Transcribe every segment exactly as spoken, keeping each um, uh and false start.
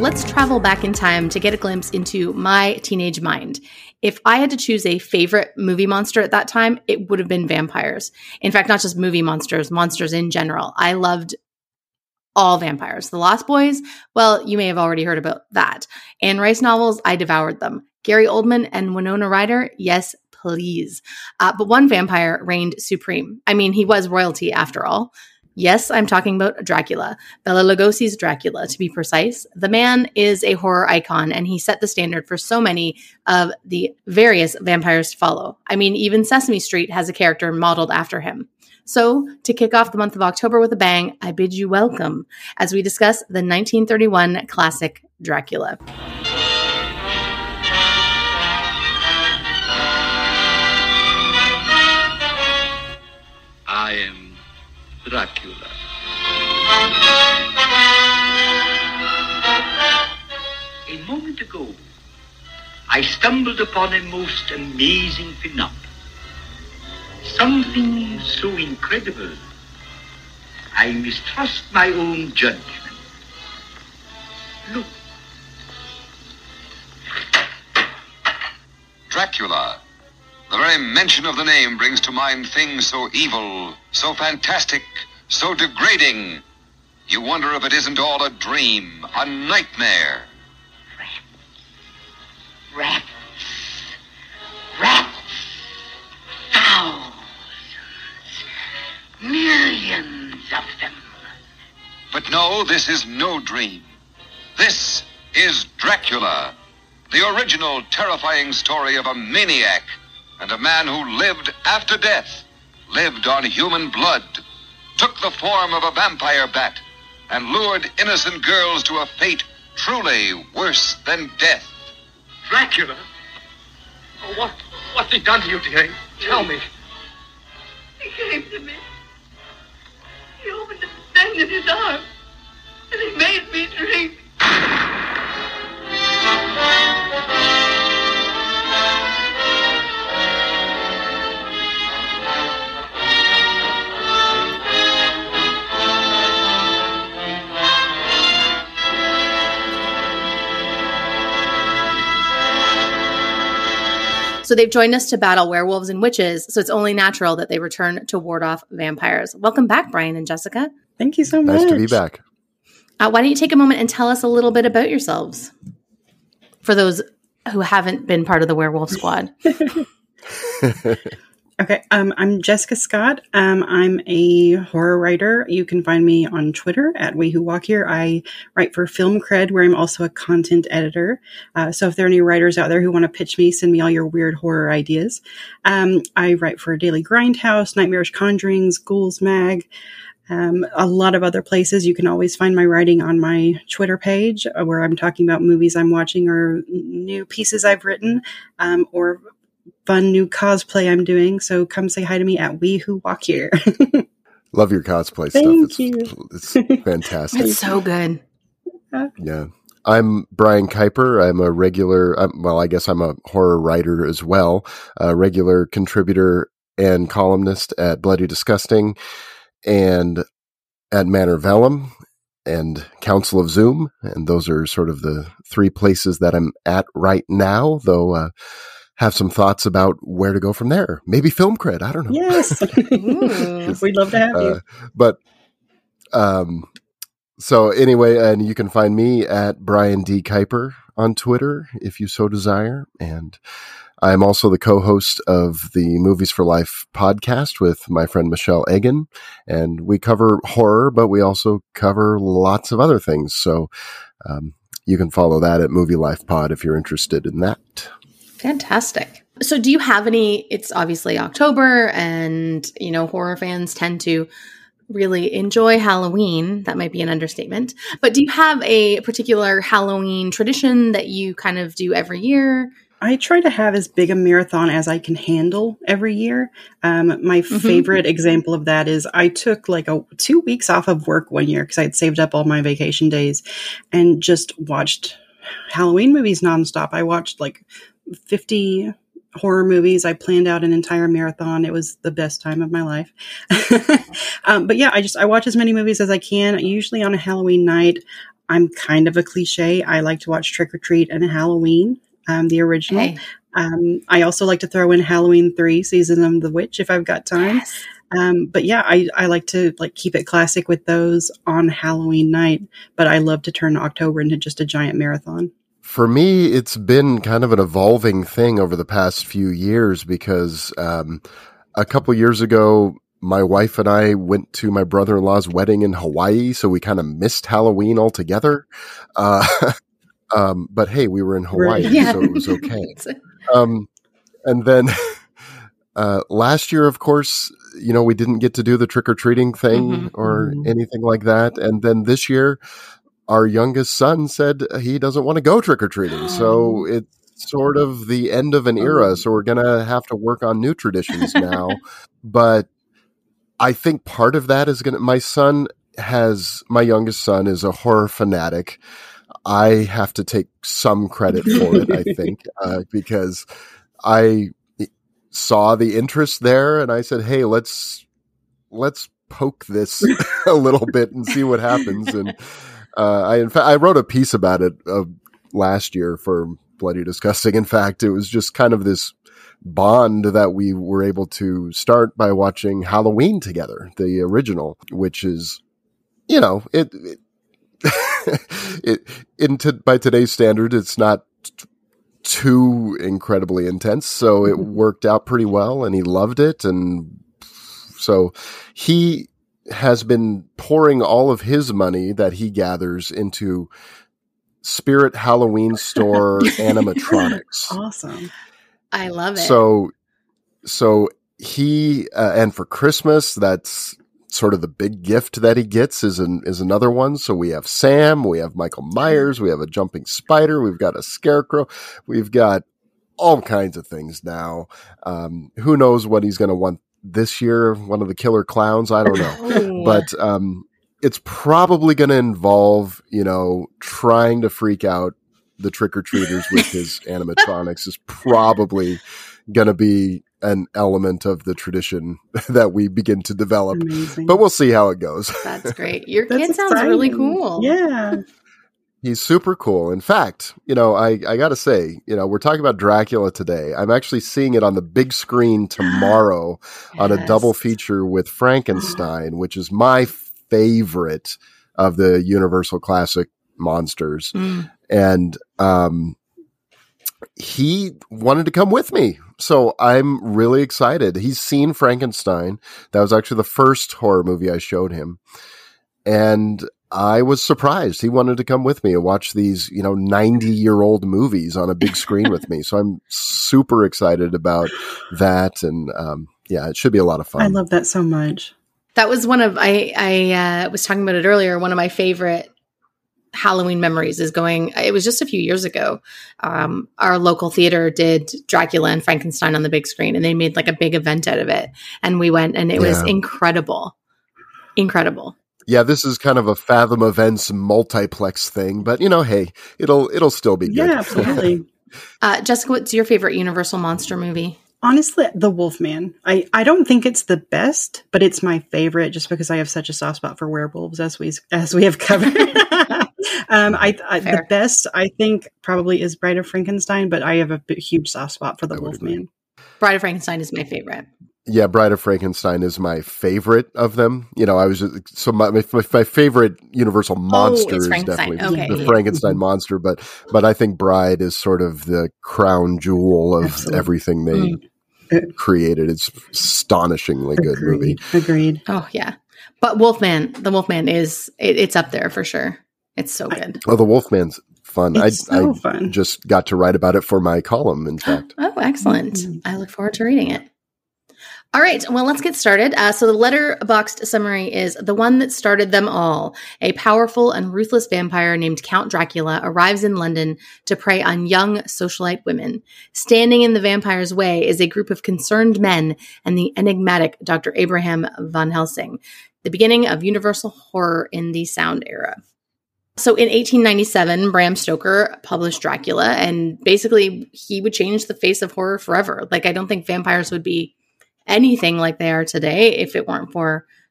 let's travel back in time to get a glimpse into my teenage mind. If I had to choose a favorite movie monster at that time, it would have been vampires. In fact, not just movie monsters, monsters in general. I loved all vampires. The Lost Boys, well, you may have already heard about that. Anne Rice novels, I devoured them. Gary Oldman and Winona Ryder, yes, please. Uh, but one vampire reigned supreme. I mean, he was royalty after all. Yes, I'm talking about Dracula, Bela Lugosi's Dracula, to be precise. The man is a horror icon, and he set the standard for so many of the various vampires to follow. I mean, even Sesame Street has a character modeled after him. So, to kick off the month of October with a bang, I bid you welcome as we discuss the nineteen thirty-one classic Dracula. I am Dracula. A moment ago, I stumbled upon a most amazing phenomenon. Something so incredible, I mistrust my own judgment. Look. Dracula. The very mention of the name brings to mind things so evil, so fantastic, so degrading. You wonder if it isn't all a dream, a nightmare. Rats. Rats. Thousands. Millions of them. But no, this is no dream. This is Dracula, the original terrifying story of a maniac and a man who lived after death, lived on human blood, took the form of a vampire bat, and lured innocent girls to a fate truly worse than death. Dracula? Oh, what, what's he done to you, dearie? Tell me. He came to me. He opened and extended his arm, and he made me drink. So they've joined us to battle werewolves and witches, so it's only natural that they return to ward off vampires. Welcome back, Brian and Jessica. Thank you so much. Nice to be back. Uh, why don't you take a moment and tell us a little bit about yourselves for those who haven't been part of the werewolf squad? Okay, um, I'm Jessica Scott. Um, I'm a horror writer. You can find me on Twitter at We Who Walk Here. I write for Film Cred, where I'm also a content editor. Uh, so if there are any writers out there who want to pitch me, send me all your weird horror ideas. Um, I write for Daily Grindhouse, Nightmarish Conjurings, Ghouls Mag, um, a lot of other places. You can always find my writing on my Twitter page, uh, where I'm talking about movies I'm watching or new pieces I've written, um, or fun new cosplay I'm doing. So come say hi to me at We Who Walk Here. Love your cosplay Thank stuff. you. It's, it's fantastic. It's so good. Yeah. I'm Brian Kuiper. I'm a regular, I'm, well, I guess I'm a horror writer as well, a regular contributor and columnist at Bloody Disgusting and at Manor Vellum and Council of Zoom. And those are sort of the three places that I'm at right now, though, uh, have some thoughts about where to go from there. Maybe Film Cred. I don't know. Yes. We'd love to have you. Uh, but, um, so anyway, and you can find me at Brian D. Kuiper on Twitter if you so desire. And I'm also the co-host of the Movies for Life podcast with my friend Michelle Egan. And we cover horror, but we also cover lots of other things. So, um, you can follow that at Movie Life Pod if you're interested in that. Fantastic. So do you have any, it's obviously October and, you know, horror fans tend to really enjoy Halloween. That might be an understatement. But do you have a particular Halloween tradition that you kind of do every year? I try to have as big a marathon as I can handle every year. Um, my mm-hmm. favorite example of that is I took like a two weeks off of work one year because I'd saved up all my vacation days and just watched Halloween movies nonstop. I watched like fifty horror movies. I planned out an entire marathon. It was the best time of my life. um, but yeah, I just, I watch as many movies as I can. Usually on a Halloween night, I'm kind of a cliche. I like to watch Trick or Treat and Halloween, um, the original. Hey. Um, I also like to throw in Halloween three, Season of the Witch, if I've got time. Yes. Um, but yeah, I, I like to like keep it classic with those on Halloween night, but I love to turn October into just a giant marathon. For me, it's been kind of an evolving thing over the past few years because um, a couple years ago, my wife and I went to my brother-in-law's wedding in Hawaii, so we kind of missed Halloween altogether. Uh, um, but hey, we were in Hawaii, Yeah. so it was okay. Um, and then uh, last year, of course, you know, we didn't get to do the trick-or-treating thing Mhm. or Mhm. anything like that. And then this year, our youngest son said he doesn't want to go trick-or-treating. So it's sort of the end of an era. So we're going to have to work on new traditions now. But I think part of that is going to, my son has, my youngest son is a horror fanatic. I have to take some credit for it, I think, uh, because I saw the interest there and I said, hey, let's, let's poke this a little bit and see what happens. And, uh, I, in fact, I wrote a piece about it, uh, last year for Bloody Disgusting. In fact, it was just kind of this bond that we were able to start by watching Halloween together, the original, which is, you know, it, it, it into by today's standard, it's not t- too incredibly intense. So it worked out pretty well and he loved it. And so he has been pouring all of his money that he gathers into Spirit Halloween Store animatronics. Awesome. I love it. So, so he, uh, and for Christmas, that's sort of the big gift that he gets is an, is another one. So we have Sam, we have Michael Myers, we have a jumping spider, we've got a scarecrow, we've got all kinds of things now. Um, who knows what he's going to want this year? One of the killer clowns? I don't know. Ooh. But, um, it's probably going to involve, you know, trying to freak out the trick-or-treaters with his animatronics is probably going to be an element of the tradition that we begin to develop. Amazing. But we'll see how it goes. That's great. Your That's kid sounds really exciting. cool. Yeah. He's super cool. In fact, you know, I, I got to say, you know, we're talking about Dracula today. I'm actually seeing it on the big screen tomorrow on a Yes. double feature with Frankenstein, which is my favorite of the Universal Classic monsters. Mm. And um, he wanted to come with me. So I'm really excited. He's seen Frankenstein. That was actually the first horror movie I showed him. And I was surprised. He wanted to come with me and watch these, you know, ninety year old movies on a big screen with me. So I'm super excited about that. And um, yeah, it should be a lot of fun. I love that so much. That was one of I I uh, was talking about it earlier. One of my favorite Halloween memories is going. It was just a few years ago. Um, our local theater did Dracula and Frankenstein on the big screen, and they made like a big event out of it. And we went, and it was Yeah. incredible, incredible. Yeah, this is kind of a Fathom Events multiplex thing, but you know, hey, it'll it'll still be good. Yeah, absolutely. Uh, Jessica, what's your favorite Universal monster movie? Honestly, The Wolfman. I, I don't think it's the best, but it's my favorite just because I have such a soft spot for werewolves, as we as we have covered. um, I, I the Fair. best I think probably is Bride of Frankenstein, but I have a b- huge soft spot for The I would Wolfman. Bride of Frankenstein is my favorite. Yeah, Bride of Frankenstein is my favorite of them. You know, I was just, so my, my my favorite Universal monster it's is Frankenstein. definitely Okay. the Frankenstein monster, but but I think Bride is sort of the crown jewel of Absolutely. everything they Mm. created. It's astonishingly good movie. Agreed. Agreed. Oh yeah, but Wolfman, the Wolfman is it, it's up there for sure. It's so good. Oh, the Wolfman's fun. It's I so I fun. just got to write about it for my column. In fact, Oh, excellent. Mhm. I look forward to reading it. All right, well, let's get started. Uh, so the letterboxed summary is the one that started them all. A powerful and ruthless vampire named Count Dracula arrives in London to prey on young socialite women. Standing in the vampire's way is a group of concerned men and the enigmatic Doctor Abraham Van Helsing, the beginning of Universal horror in the sound era. So in eighteen ninety-seven, Bram Stoker published Dracula, and basically he would change the face of horror forever. Like, I don't think vampires would be anything like they are today if it weren't for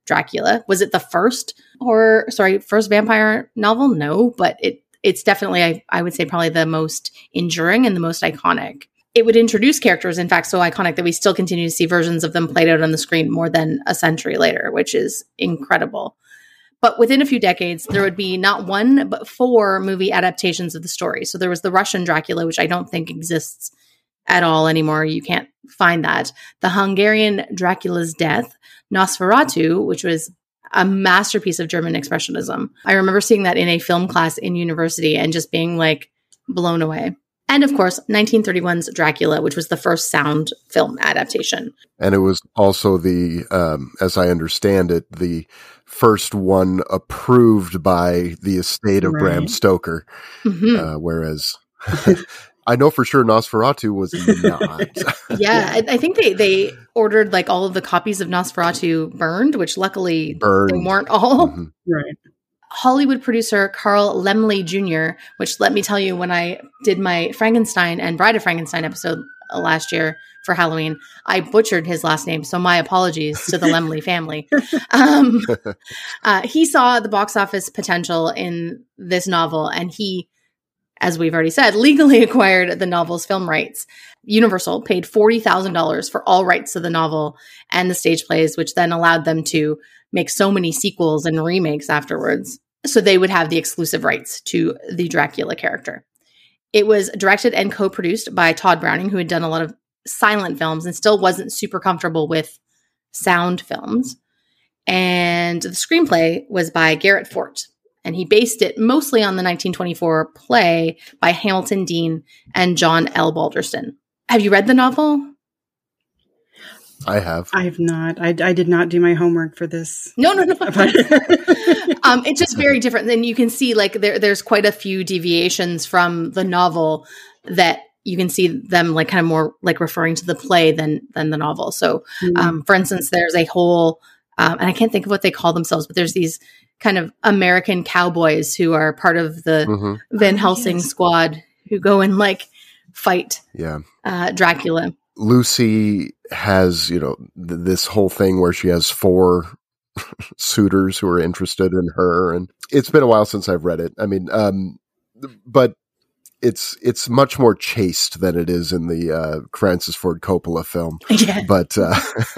Dracula. Was it the first horror, sorry, first vampire novel? No, but it it's definitely, I, I would say, probably the most enduring and the most iconic. It would introduce characters, in fact, so iconic that we still continue to see versions of them played out on the screen more than a century later, which is incredible. But within a few decades, there would be not one, but four movie adaptations of the story. So there was the Russian Dracula, which I don't think exists at all anymore. You can't find that. The Hungarian Dracula's Death, Nosferatu, which was a masterpiece of German expressionism. I remember seeing that in a film class in university and just being like blown away. And of course, nineteen thirty-one's Dracula, which was the first sound film adaptation. And it was also the, um, as I understand it, the first one approved by the estate of Right. Bram Stoker. Mm-hmm. Uh, whereas I know for sure Nosferatu was not. Yeah, I, I think they, they ordered like all of the copies of Nosferatu burned, which luckily Burned. they weren't all. Mhm. Right. Hollywood producer Carl Laemmle Junior, which let me tell you, when I did my Frankenstein and Bride of Frankenstein episode uh, last year for Halloween, I butchered his last name. So my apologies to the Laemmle family. Um, uh, he saw the box office potential in this novel, and he, as we've already said, legally acquired the novel's film rights. Universal paid forty thousand dollars for all rights to the novel and the stage plays, which then allowed them to make so many sequels and remakes afterwards. So they would have the exclusive rights to the Dracula character. It was directed and co-produced by Todd Browning, who had done a lot of silent films and still wasn't super comfortable with sound films. And the screenplay was by Garrett Fort. And he based it mostly on the nineteen twenty-four play by Hamilton Dean and John L. Balderston. Have you read the novel? I have. I have not. I, I did not do my homework for this. No, no, no. um, it's just very different. And you can see like there, there's quite a few deviations from the novel that you can see them like kind of more like referring to the play than than the novel. So, Mhm. um, for instance, there's a whole, um, and I can't think of what they call themselves, but there's these kind of American cowboys who are part of the Mhm. Van Helsing yes. squad who go and like fight Yeah. uh, Dracula. Lucy has, you know, th- this whole thing where she has four suitors who are interested in her. And it's been a while since I've read it. I mean, um, but it's, it's much more chaste than it is in the, uh, Francis Ford Coppola film. Yeah. But, uh,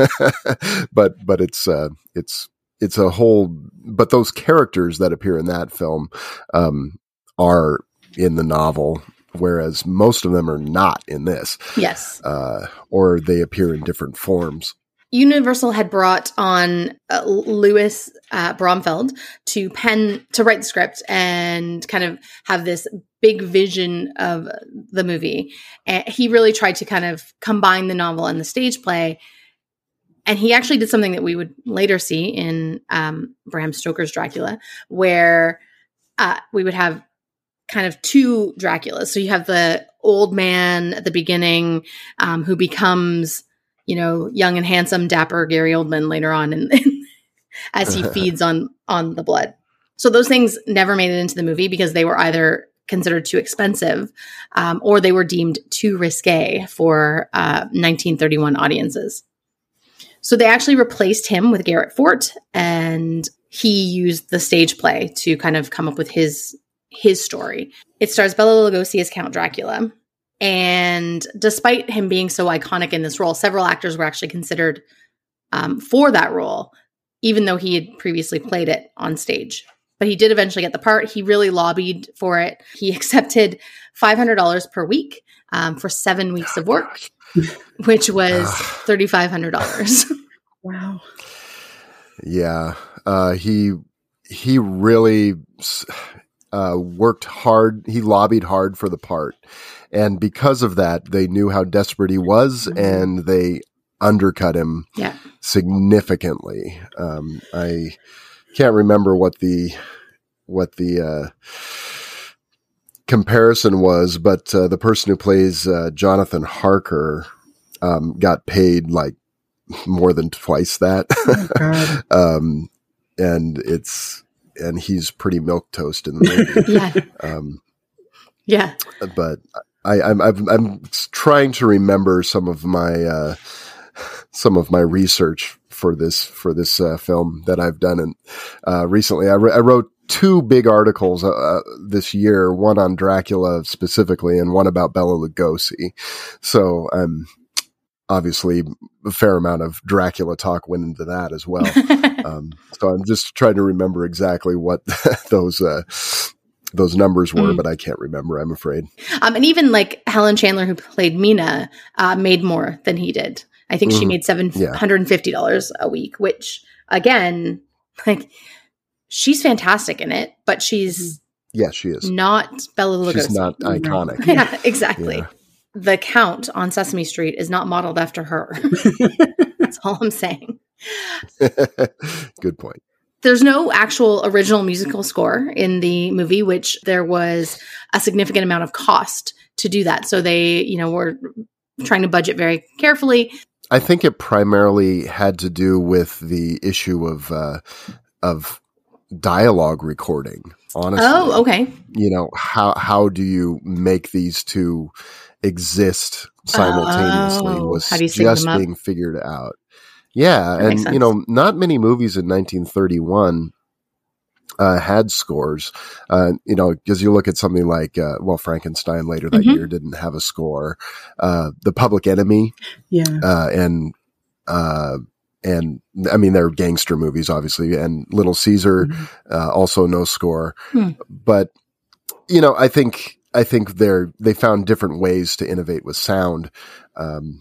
but, but it's, uh, it's, it's a whole, but those characters that appear in that film, um, are in the novel, whereas most of them are not in this. Yes. Uh, or they appear in different forms. Universal had brought on uh, Louis uh, Bromfeld to pen to write the script and kind of have this big vision of the movie. And he really tried to kind of combine the novel and the stage play. And he actually did something that we would later see in um, Bram Stoker's Dracula, where uh, we would have kind of two Draculas. So you have the old man at the beginning um, who becomes, you know, young and handsome, dapper Gary Oldman later on and as he feeds on on the blood. So those things never made it into the movie because they were either considered too expensive um, or they were deemed too risque for uh, nineteen thirty-one audiences. So they actually replaced him with Garrett Fort, and he used the stage play to kind of come up with his his story. It stars Bela Lugosi as Count Dracula. And despite him being so iconic in this role, several actors were actually considered um, for that role, even though he had previously played it on stage. But he did eventually get the part. He really lobbied for it. He accepted five hundred dollars per week um, for seven weeks of work, which was three thousand five hundred dollars. Wow. Yeah. Uh, he, he really, uh, worked hard. He lobbied hard for the part. And because of that, they knew how desperate he was Mhm. and they undercut him Yeah. significantly. Um, I can't remember what the, what the, uh, comparison was, but, uh, the person who plays, uh, Jonathan Harker, um, got paid like more than twice that. Oh, God. um, and it's, and he's pretty milquetoast in the movie. Yeah. um, Yeah. but I, I'm, I'm, I'm trying to remember some of my, uh, some of my research for this for this uh, film that I've done. And uh, recently, I, re- I wrote two big articles uh, this year, one on Dracula specifically, and one about Bela Lugosi. So I'm obviously a fair amount of Dracula talk went into that as well. um, so I'm just trying to remember exactly what those uh, those numbers were, mm. but I can't remember, I'm afraid. Um, and even like Helen Chandler, who played Mina, uh, made more than he did. I think mm. she made seven hundred fifty dollars yeah. a week, which again, like she's fantastic in it, but she's yeah, she is not Bela Lugosi. She's not iconic. yeah, exactly. Yeah. The Count on Sesame Street is not modeled after her. That's all I'm saying. Good point. There's no actual original musical score in the movie, which there was a significant amount of cost to do that. So they, you know, were trying to budget very carefully. I think it primarily had to do with the issue of uh, of dialogue recording. Honestly, oh, okay. You know, how how do you make these two exist simultaneously? Oh, was how do you sync just them up? being figured out. Yeah, That and you know, not many movies in nineteen thirty-one uh, had scores. Uh, you know, because you look at something like, uh, well, Frankenstein later that Mm-hmm. year didn't have a score. Uh, The Public Enemy, Yeah. uh, and uh, and I mean, they're gangster movies, obviously, and Little Caesar, Mhm. uh, also no score. Hmm. But you know, I think I think they're they found different ways to innovate with sound. Um,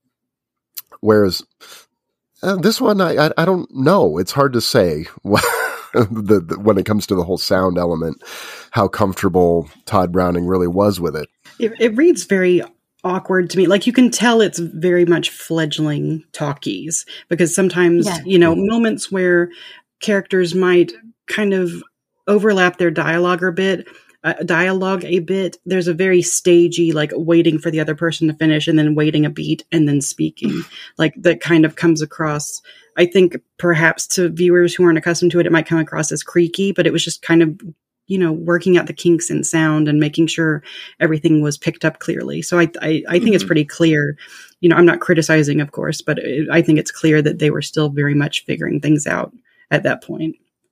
whereas uh, this one, I, I I don't know. It's hard to say the, the, when it comes to the whole sound element, how comfortable Todd Browning really was with it. It, it reads very awkward to me. Like you can tell it's very much fledgling talkies because sometimes, Yeah. you know, moments where characters might kind of overlap their dialogue a bit, uh, dialogue a bit. There's a very stagey, like waiting for the other person to finish and then waiting a beat and then speaking. Like that kind of comes across, I think perhaps to viewers who aren't accustomed to it, it might come across as creaky, but it was just kind of, you know, working out the kinks in sound and making sure everything was picked up clearly. So I, I, I think mm-hmm. it's pretty clear, you know, I'm not criticizing, of course, but it, I think it's clear that they were still very much figuring things out at that point.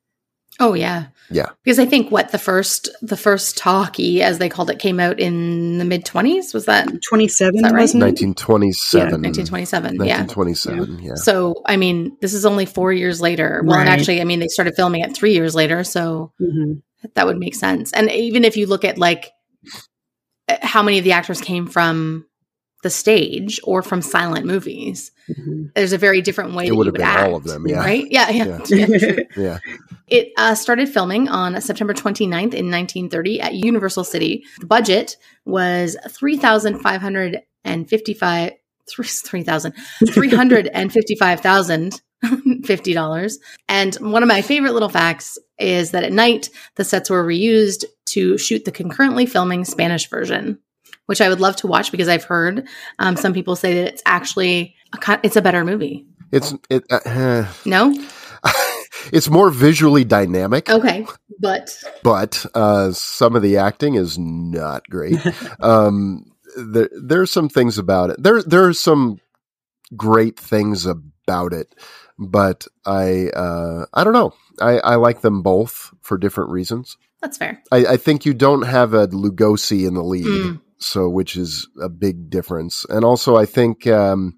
Oh yeah. Yeah. Because I think what the first, the first talkie, as they called it, came out in the mid twenties. Was that twenty-seven? Is that right? Wasn't it? nineteen twenty-seven. Yeah, nineteen twenty-seven. Yeah. nineteen twenty-seven. Yeah. So, I mean, this is only four years later. Well, and Right. actually, I mean, they started filming it three years later. So Mm-hmm. that would make sense. And even if you look at like how many of the actors came from the stage or from silent movies, Mm-hmm. there's a very different way It that would you have would been act, all of them, yeah. right? Yeah, yeah. yeah. true. Yeah. It uh, started filming on September twenty-ninth in nineteen thirty at Universal City. The budget was three thousand five hundred fifty-five three thousand three hundred fifty-five thousand fifty dollars. And one of my favorite little facts is that at night the sets were reused to shoot the concurrently filming Spanish version, which I would love to watch because I've heard um, some people say that it's actually a, co- it's a better movie. It's it. Uh, No? it's more visually dynamic. Okay, but but uh, some of the acting is not great. um, there, there's some things about it. There, there are some great things about it, but I, uh, I don't know. I, I like them both for different reasons. that's fair. I, I think you don't have a Lugosi in the lead, Mm. so which is a big difference. And also, I think um,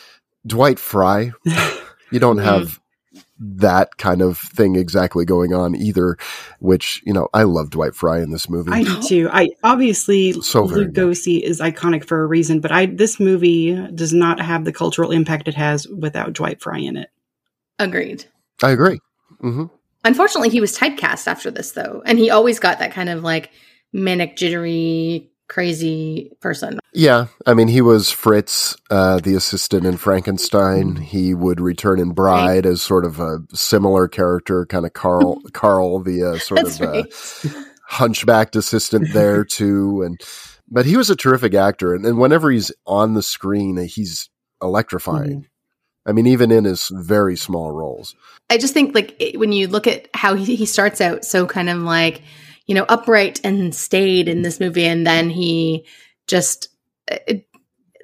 Dwight Fry, you don't have that kind of thing exactly going on either, which, you know, I love Dwight Fry in this movie. I do too. I obviously So very good. Lugosi is iconic for a reason, but I this movie does not have the cultural impact it has without Dwight Fry in it. Agreed. I agree. hmm Unfortunately, he was typecast after this, though. And he always got that kind of like manic, jittery, crazy person. Yeah. I mean, he was Fritz, uh, the assistant in Frankenstein. He would return in Bride as sort of a similar character, kind of Carl, Carl, the uh, sort That's of right. uh, hunchbacked assistant there too. And, but he was a terrific actor. And, and whenever he's on the screen, he's electrifying. I mean, even in his very small roles. I just think like it, when you look at how he, he starts out so kind of like, you know, upright and staid in this movie. And then he just, it,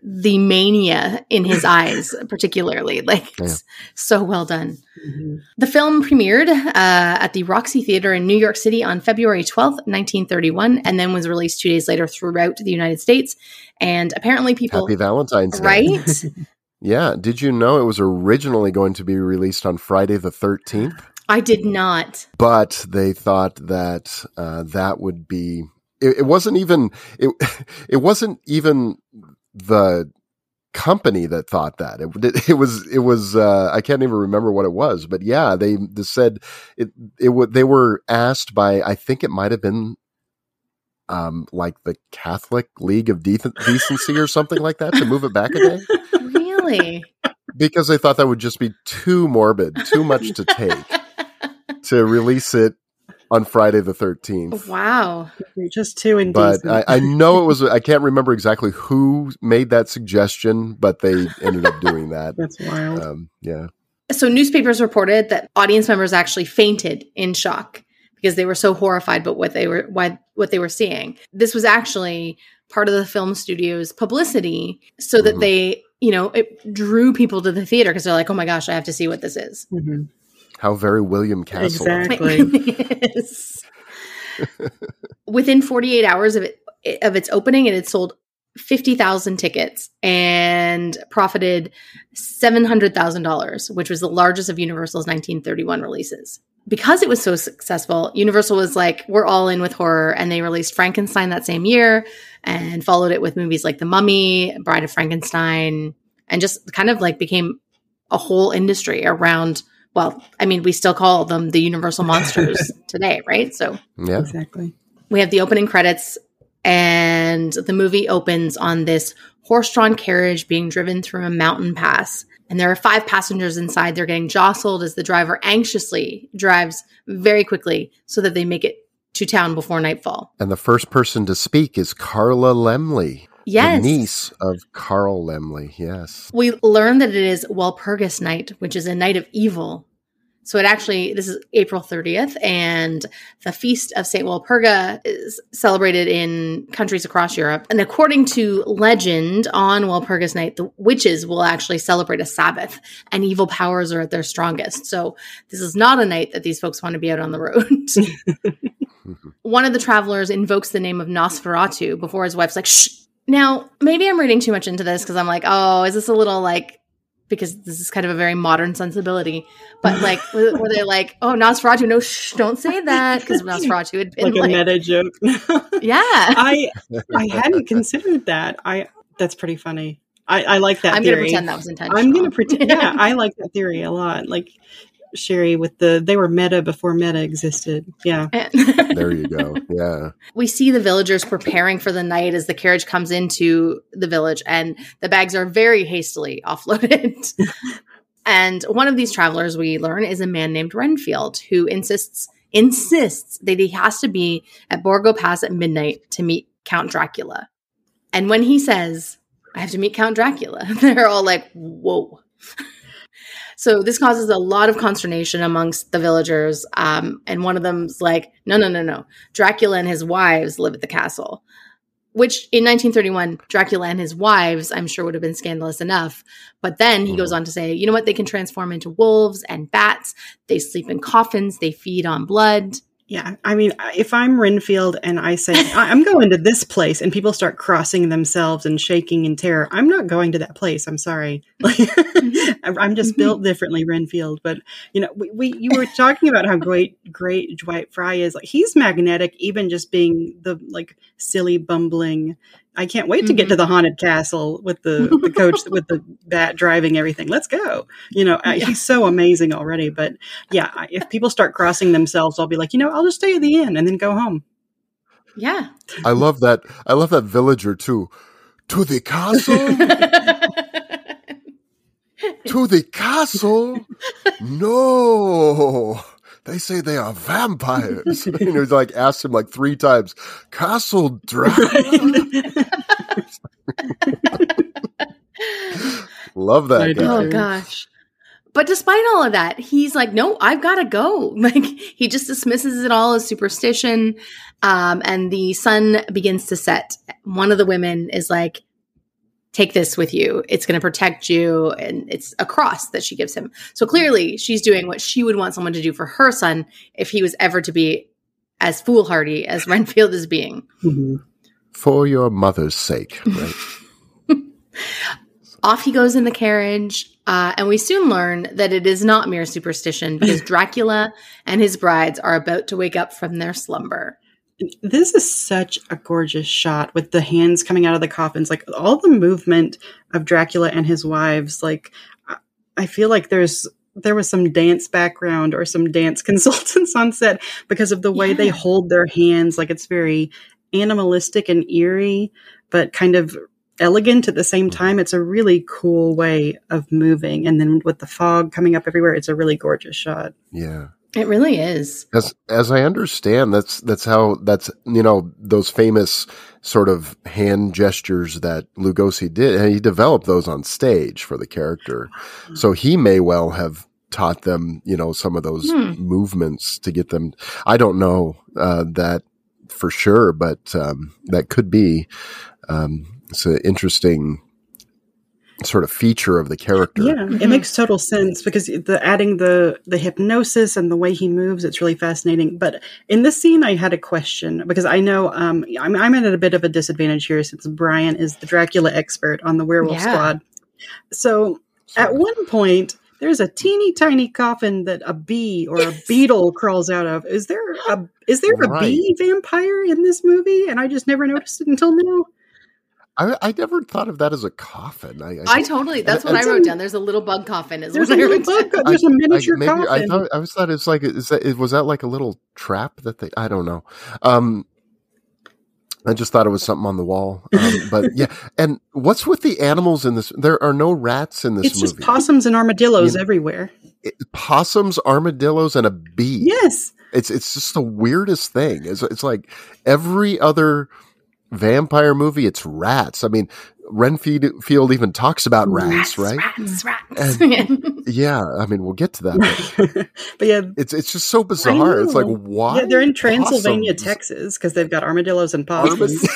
the mania in his eyes, particularly. Like, it's yeah. so well done. Mm-hmm. The film premiered uh, at the Roxy Theater in New York City on February twelfth, nineteen thirty-one, and then was released two days later throughout the United States. And apparently people... Happy Valentine's Day. Right? Yeah. Did you know it was originally going to be released on Friday the thirteenth? I did not. But they thought that uh, that would be... It, it wasn't even... It, it wasn't even... the company that thought that it, it was, it was, uh, I can't even remember what it was, but yeah, they, they said it, it would, they were asked by, I think it might've been, um, like the Catholic League of De- Decency or something like that to move it back a day. Really? Because they thought that would just be too morbid, too much to take to release it on Friday the thirteenth. Wow. Just too indecent. But I, I know it was, I can't remember exactly who made that suggestion, but they ended up doing that. That's wild. Um, yeah. So newspapers reported that audience members actually fainted in shock because they were so horrified by what they were, what, what they were seeing. This was actually part of the film studio's publicity so that mm-hmm. they, you know, it drew people to the theater because they're like, oh my gosh, I have to see what this is. Mm-hmm. How very William Castle. Exactly. Yes. Within forty-eight hours of it of its opening, it had sold fifty thousand tickets and profited seven hundred thousand dollars, which was the largest of Universal's nineteen thirty-one releases. Because it was so successful, Universal was like, we're all in with horror, and they released Frankenstein that same year and followed it with movies like The Mummy, Bride of Frankenstein, and just kind of like became a whole industry around. Well, I mean, we still call them the Universal Monsters today, right? So yeah, exactly. We have the opening credits, and the movie opens on this horse-drawn carriage being driven through a mountain pass. And there are five passengers inside. They're getting jostled as the driver anxiously drives very quickly so that they make it to town before nightfall. And the first person to speak is Carla Laemmle. Yes. The niece of Carl Laemmle, yes. We learn that it is Walpurgis Night, which is a night of evil. So it actually, this is April thirtieth, and the feast of Saint Walpurga is celebrated in countries across Europe. And according to legend, on Walpurgis Night, the witches will actually celebrate a Sabbath, and evil powers are at their strongest. So this is not a night that these folks want to be out on the road. One of the travelers invokes the name of Nosferatu before his wife's like, shh. Now, maybe I'm reading too much into this because I'm like, oh, is this a little like, because this is kind of a very modern sensibility. But like, were, were they like, oh, Nosferatu, no, shh, don't say that, because Nosferatu had been like, like a meta joke. Yeah. I I hadn't considered that. I That's pretty funny. I, I like that I'm theory. going to pretend that was intentional. I'm going to pretend, yeah, I like that theory a lot. Like, Sherry with the, they were meta before meta existed. Yeah. There you go. Yeah. We see the villagers preparing for the night as the carriage comes into the village, and the bags are very hastily offloaded. And one of these travelers, we learn, is a man named Renfield, who insists insists that he has to be at Borgo Pass at midnight to meet Count Dracula. And when he says, I have to meet Count Dracula, they're all like, whoa. So this causes a lot of consternation amongst the villagers. Um, and one of them's like, no, no, no, no. Dracula and his wives live at the castle. Which in nineteen thirty-one, Dracula and his wives, I'm sure would have been scandalous enough. But then he goes on to say, you know what? They can transform into wolves and bats. They sleep in coffins. They feed on blood. Yeah, I mean, if I'm Renfield and I say, I'm going to this place, and people start crossing themselves and shaking in terror, I'm not going to that place. I'm sorry. I'm just built differently, Renfield. But, you know, we, we you were talking about how great, great Dwight Fry is. Like, he's magnetic, even just being the, like, silly, bumbling. I can't wait to get to the haunted castle with the, the coach, with the bat driving everything. Let's go. You know, yeah. He's so amazing already. But yeah, if people start crossing themselves, I'll be like, you know, I'll just stay at the inn and then go home. Yeah. I love that. I love that villager too. To the castle? To the castle? No. They say they are vampires. You know, he's like asked him like three times, Castle Dracula? Love that guy. Oh gosh. But despite all of that, he's like, no, I've got to go. Like, he just dismisses it all as superstition. Um, and the sun begins to set. One of the women is like, take this with you. It's going to protect you. And it's a cross that she gives him. So clearly she's doing what she would want someone to do for her son if he was ever to be as foolhardy as Renfield is being. Mm-hmm. For your mother's sake, right? Off he goes in the carriage. Uh, and we soon learn that it is not mere superstition because Dracula and his brides are about to wake up from their slumber. This is such a gorgeous shot with the hands coming out of the coffins, like all the movement of Dracula and his wives. Like, I feel like there's there was some dance background or some dance consultants on set because of the way yeah. they hold their hands. Like, it's very animalistic and eerie, but kind of elegant at the same time. It's a really cool way of moving. And then with the fog coming up everywhere, it's a really gorgeous shot. Yeah. It really is. As as I understand, that's that's how that's you know those famous sort of hand gestures that Lugosi did, and he developed those on stage for the character. So he may well have taught them, you know, some of those hmm. movements to get them. I don't know uh, that for sure, but um, that could be. Um, it's an interesting sort of feature of the character. Yeah, mm-hmm. It makes total sense because the adding the the hypnosis and the way he moves, it's really fascinating. But in this scene, I had a question because I know um, I'm, I'm at a bit of a disadvantage here since Brian is the Dracula expert on the Werewolf yeah. Squad. So at one point, there's a teeny tiny coffin that a bee or a beetle crawls out of. Is there a is there right. a bee vampire in this movie? And I just never noticed it until now. I, I never thought of that as a coffin. I, I, I totally. That's what I wrote down. There's a little bug coffin. Is there's what a I little wrote bug. down. There's a miniature I, maybe, coffin. I thought I was thought it's like is that was that like a little trap that they? I don't know. Um, I just thought it was something on the wall. Um, but yeah, and what's with the animals in this? There are no rats in this it's movie. It's just possums and armadillos you know, everywhere. It, possums, armadillos, and a bee. Yes, it's it's just the weirdest thing. It's it's like every other vampire movie. It's rats. I mean. Renfield even talks about rats, rats right? Rats, rats. And, yeah, I mean, we'll get to that. But, but yeah, it's it's just so bizarre. It's like, why? Yeah, they're in Transylvania, possums? Texas, because they've got armadillos and possums.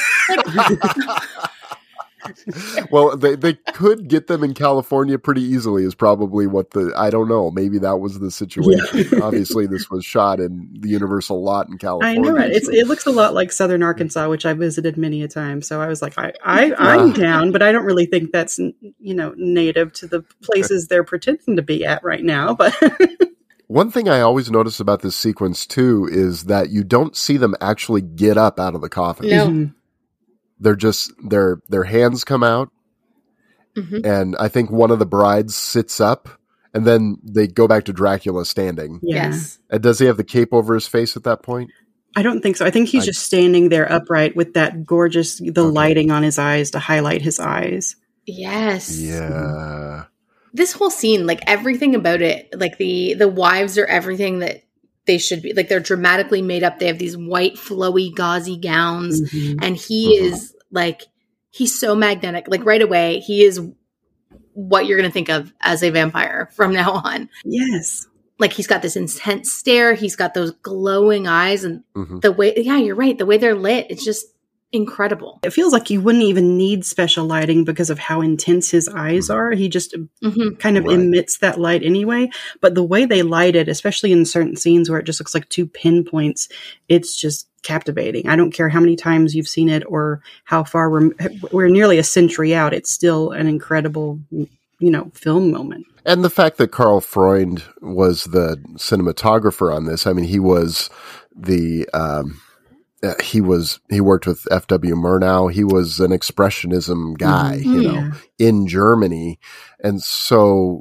Well, they, they could get them in California pretty easily is probably what the, I don't know, maybe that was the situation. Yeah. Obviously, this was shot in the Universal lot in California. I know, right? So. It's, it looks a lot like Southern Arkansas, which I visited many a time. So I was like, I, I, I'm down, but I don't really think that's, you know, native to the places they're pretending to be at right now. But one thing I always notice about this sequence, too, is that you don't see them actually get up out of the coffin. No. Mm-hmm. They're just their their hands come out, mm-hmm. and I think one of the brides sits up, and then they go back to Dracula standing. Yes. And does he have the cape over his face at that point? I don't think so. I think he's I, just standing there upright with that gorgeous the okay. lighting on his eyes to highlight his eyes. Yes. Yeah. This whole scene, like everything about it, like the the wives are everything that they should be. Like they're dramatically made up. They have these white, flowy, gauzy gowns. Mm-hmm. And he mm-hmm. is like, he's so magnetic. Like right away, he is what you're going to think of as a vampire from now on. Yes. Like he's got this intense stare. He's got those glowing eyes. And mm-hmm. the way, yeah, you're right. The way they're lit, it's just incredible. It feels like you wouldn't even need special lighting because of how intense his eyes are. He just mm-hmm. kind of right. emits that light anyway. But the way they light it, especially in certain scenes where it just looks like two pinpoints, it's just captivating. I don't care how many times you've seen it or how far we're, we're nearly a century out. It's still an incredible, you know, film moment. And the fact that Karl Freund was the cinematographer on this, I mean, he was the, um, Uh, he was, he worked with F W Murnau. He was an expressionism guy, mm-hmm. you know, yeah. in Germany. And so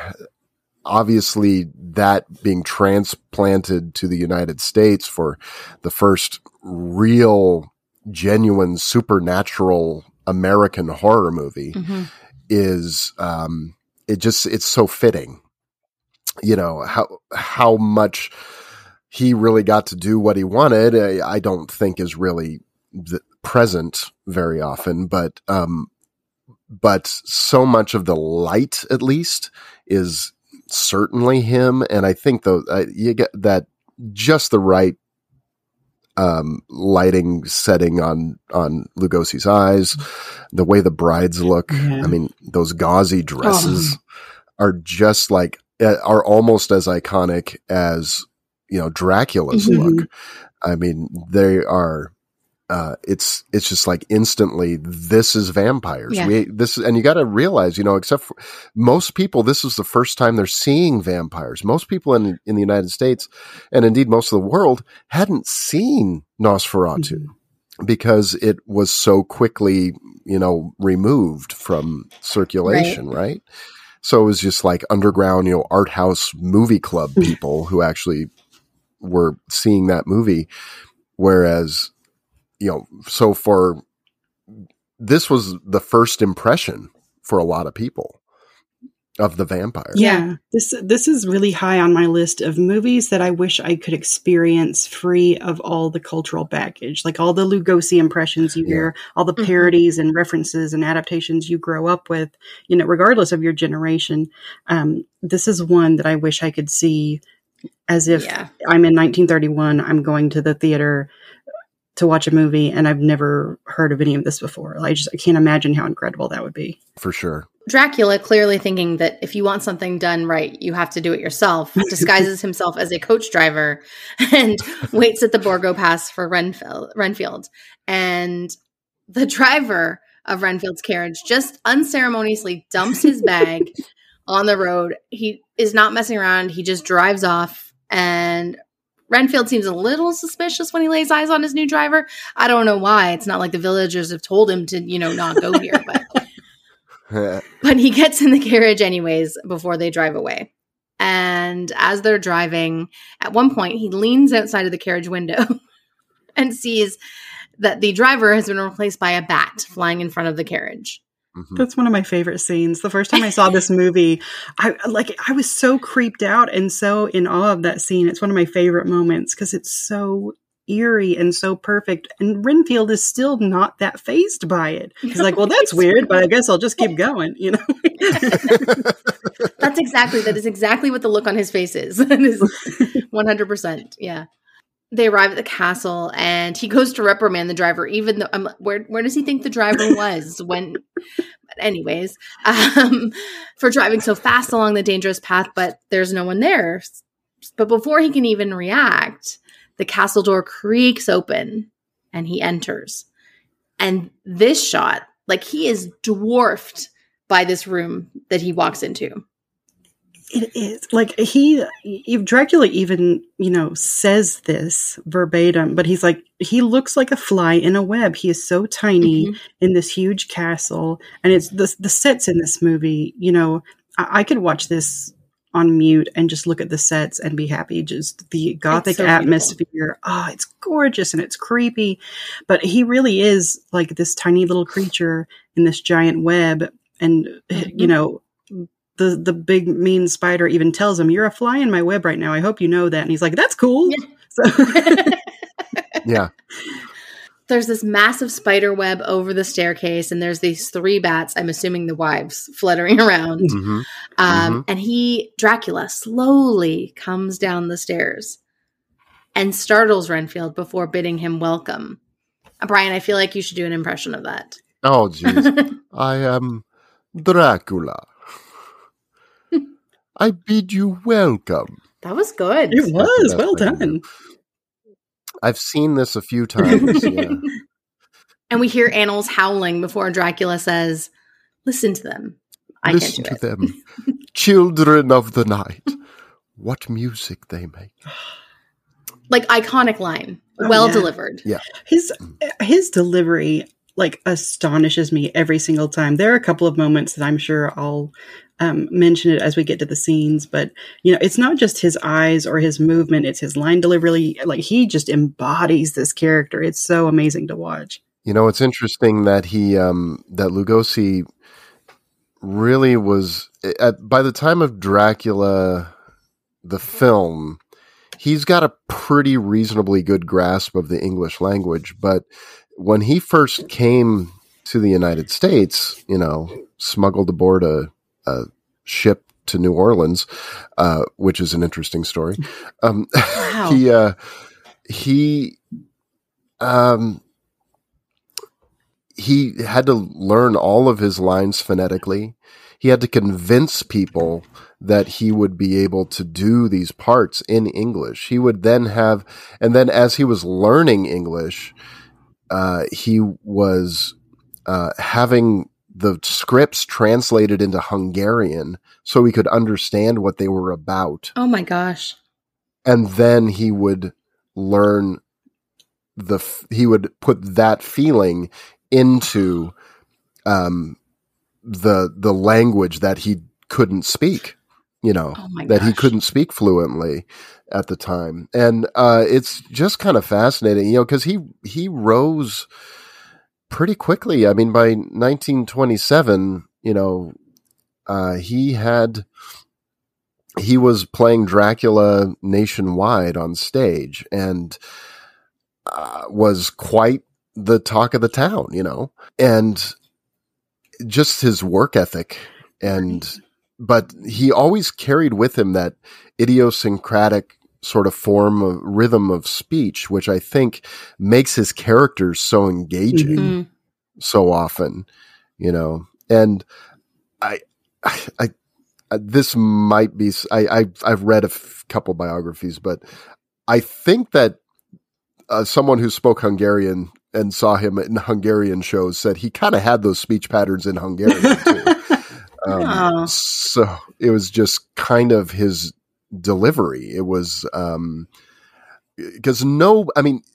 obviously that being transplanted to the United States for the first real, genuine, supernatural American horror movie mm-hmm. is, um, it just, it's so fitting, you know, how, how much he really got to do what he wanted. I don't think is really th- present very often, but, um, but so much of the light, at least, is certainly him. And I think though, uh, you get that just the right um, lighting setting on, on Lugosi's eyes, the way the brides look. Yeah. I mean, those gauzy dresses oh. are just like, are almost as iconic as, you know, Dracula's mm-hmm. look. I mean, they are, uh, it's, it's just like instantly, this is vampires. Yeah. We, this, and you got to realize, you know, except for most people, this is the first time they're seeing vampires. Most people in, in the United States, and indeed most of the world, hadn't seen Nosferatu mm-hmm. because it was so quickly, you know, removed from circulation, right? right? So it was just like underground, you know, art house movie club people who actually were seeing that movie. Whereas, you know, so for this was the first impression for a lot of people of the vampire. Yeah. This, this is really high on my list of movies that I wish I could experience free of all the cultural baggage, like all the Lugosi impressions you yeah. hear, all the parodies mm-hmm. and references and adaptations you grow up with, you know, regardless of your generation. Um, this is one that I wish I could see as if yeah. I'm in nineteen thirty-one, I'm going to the theater to watch a movie, and I've never heard of any of this before. I just I can't imagine how incredible that would be. For sure. Dracula, clearly thinking that if you want something done right, you have to do it yourself, disguises himself as a coach driver and waits at the Borgo Pass for Renfield, Renfield. And the driver of Renfield's carriage just unceremoniously dumps his bag on the road. He is not messing around. He just drives off, and Renfield seems a little suspicious when he lays eyes on his new driver. I don't know why. It's not like the villagers have told him to, you know, not go here, but but he gets in the carriage anyways before they drive away. And as they're driving, at one point, he leans outside of the carriage window and sees that the driver has been replaced by a bat flying in front of the carriage. Mm-hmm. That's one of my favorite scenes. The first time I saw this movie, I like I was so creeped out and so in awe of that scene. It's one of my favorite moments because it's so eerie and so perfect. And Renfield is still not that fazed by it. He's like, well, that's weird, but I guess I'll just keep going, you know? That's exactly, that is exactly what the look on his face is. It is one hundred percent. Yeah. They arrive at the castle, and he goes to reprimand the driver, even though um, where where does he think the driver was when? But anyways, um, for driving so fast along the dangerous path, but there's no one there. But before he can even react, the castle door creaks open, and he enters. And this shot, like he is dwarfed by this room that he walks into. It is like he, if Dracula even, you know, says this verbatim, but he's like, he looks like a fly in a web. He is so tiny mm-hmm. in this huge castle. And it's the, the sets in this movie, you know, I, I could watch this on mute and just look at the sets and be happy. Just the gothic so atmosphere. Beautiful. Oh, it's gorgeous and it's creepy, but he really is like this tiny little creature in this giant web. And, mm-hmm. you know, The the big mean spider even tells him, "You're a fly in my web right now. I hope you know that." And he's like, "That's cool." Yeah. So yeah. There's this massive spider web over the staircase, and there's these three bats, I'm assuming the wives, fluttering around. Mm-hmm. Um, mm-hmm. And he, Dracula, slowly comes down the stairs and startles Renfield before bidding him welcome. Uh, Brian, I feel like you should do an impression of that. Oh, jeez. I am Dracula. I bid you welcome. That was good. It was. Well done. I've seen this a few times. Yeah. And we hear animals howling before Dracula says, listen to them. I Listen can't to do them. Children of the night. What music they make. Like, iconic line. Oh, well yeah. delivered. Yeah. His, his delivery, like, astonishes me every single time. There are a couple of moments that I'm sure I'll um, mention it as we get to the scenes, but, you know, it's not just his eyes or his movement, it's his line delivery. Like, he just embodies this character. It's so amazing to watch. You know, it's interesting that he, um, that Lugosi really was, at, by the time of Dracula, the film, he's got a pretty reasonably good grasp of the English language, but when he first came to the United States, you know, smuggled aboard a, a ship to New Orleans, uh, which is an interesting story. Um, wow. he, uh, he um, he had to learn all of his lines phonetically. He had to convince people that he would be able to do these parts in English. He would then have, and then as he was learning English, uh, he was uh, having the scripts translated into Hungarian so he could understand what they were about. Oh my gosh. And then he would learn the, he would put that feeling into um, the the language that he couldn't speak, you know, oh my that gosh. he couldn't speak fluently at the time. And uh, it's just kind of fascinating, you know, because he, he rose pretty quickly. I mean, by nineteen twenty-seven, you know, uh, he had, he was playing Dracula nationwide on stage and uh, was quite the talk of the town, you know, and just his work ethic. And, but he always carried with him that idiosyncratic sort of form of rhythm of speech, which I think makes his characters so engaging Mm-hmm. so often, you know, and I, I, I this might be, I, I, I've read a f- couple biographies, but I think that uh, someone who spoke Hungarian and saw him in Hungarian shows said he kind of had those speech patterns in Hungarian too. um, Oh. so it was just kind of his delivery. It was, um, because no, I mean,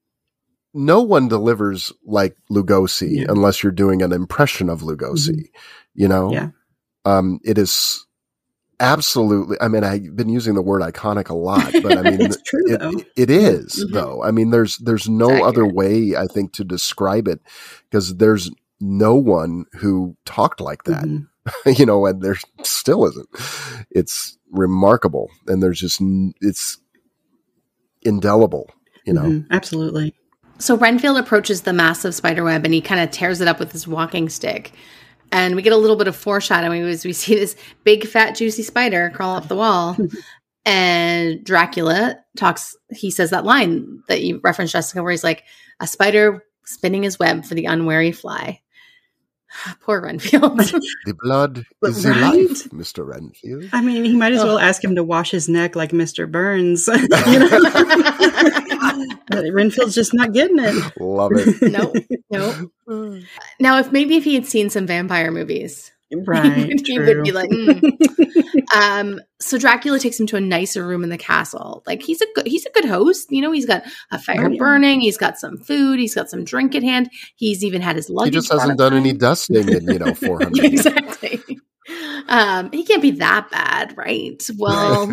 no one delivers like Lugosi Yeah. unless you're doing an impression of Lugosi, Mm-hmm. you know? Yeah. Um, it is absolutely, I mean, I've been using the word iconic a lot, but I mean, It's true, it, though. it is Mhm. though. I mean, there's, there's no It's other accurate. way I think to describe it because there's no one who talked like that, Mhm. you know, and there still isn't. It's remarkable. And there's just, n- it's indelible, you know? Mhm. Absolutely. So Renfield approaches the massive spider web and he kind of tears it up with his walking stick. And we get a little bit of foreshadowing as we see this big, fat, juicy spider crawl up the wall. And Dracula talks, he says that line that you referenced, Jessica, where he's like, a spider spinning his web for the unwary fly. Poor Renfield. The blood But is the right? life, Mister Renfield. I mean, he might as well ask him to wash his neck like Mister Burns. You know? But Renfield's just not getting it. Love it. Nope. Nope. Now, if maybe if he had seen some vampire movies, Right. he true. would be like, mm. um, so Dracula takes him to a nicer room in the castle. Like he's a good, he's a good host. You know, he's got a fire Oh, yeah. burning. He's got some food. He's got some drink at hand. He's even had his He luggage. just brought hasn't up done any time. dusting in, you know, four hundred Yeah, years. exactly. Um, he can't be that bad, right? Well,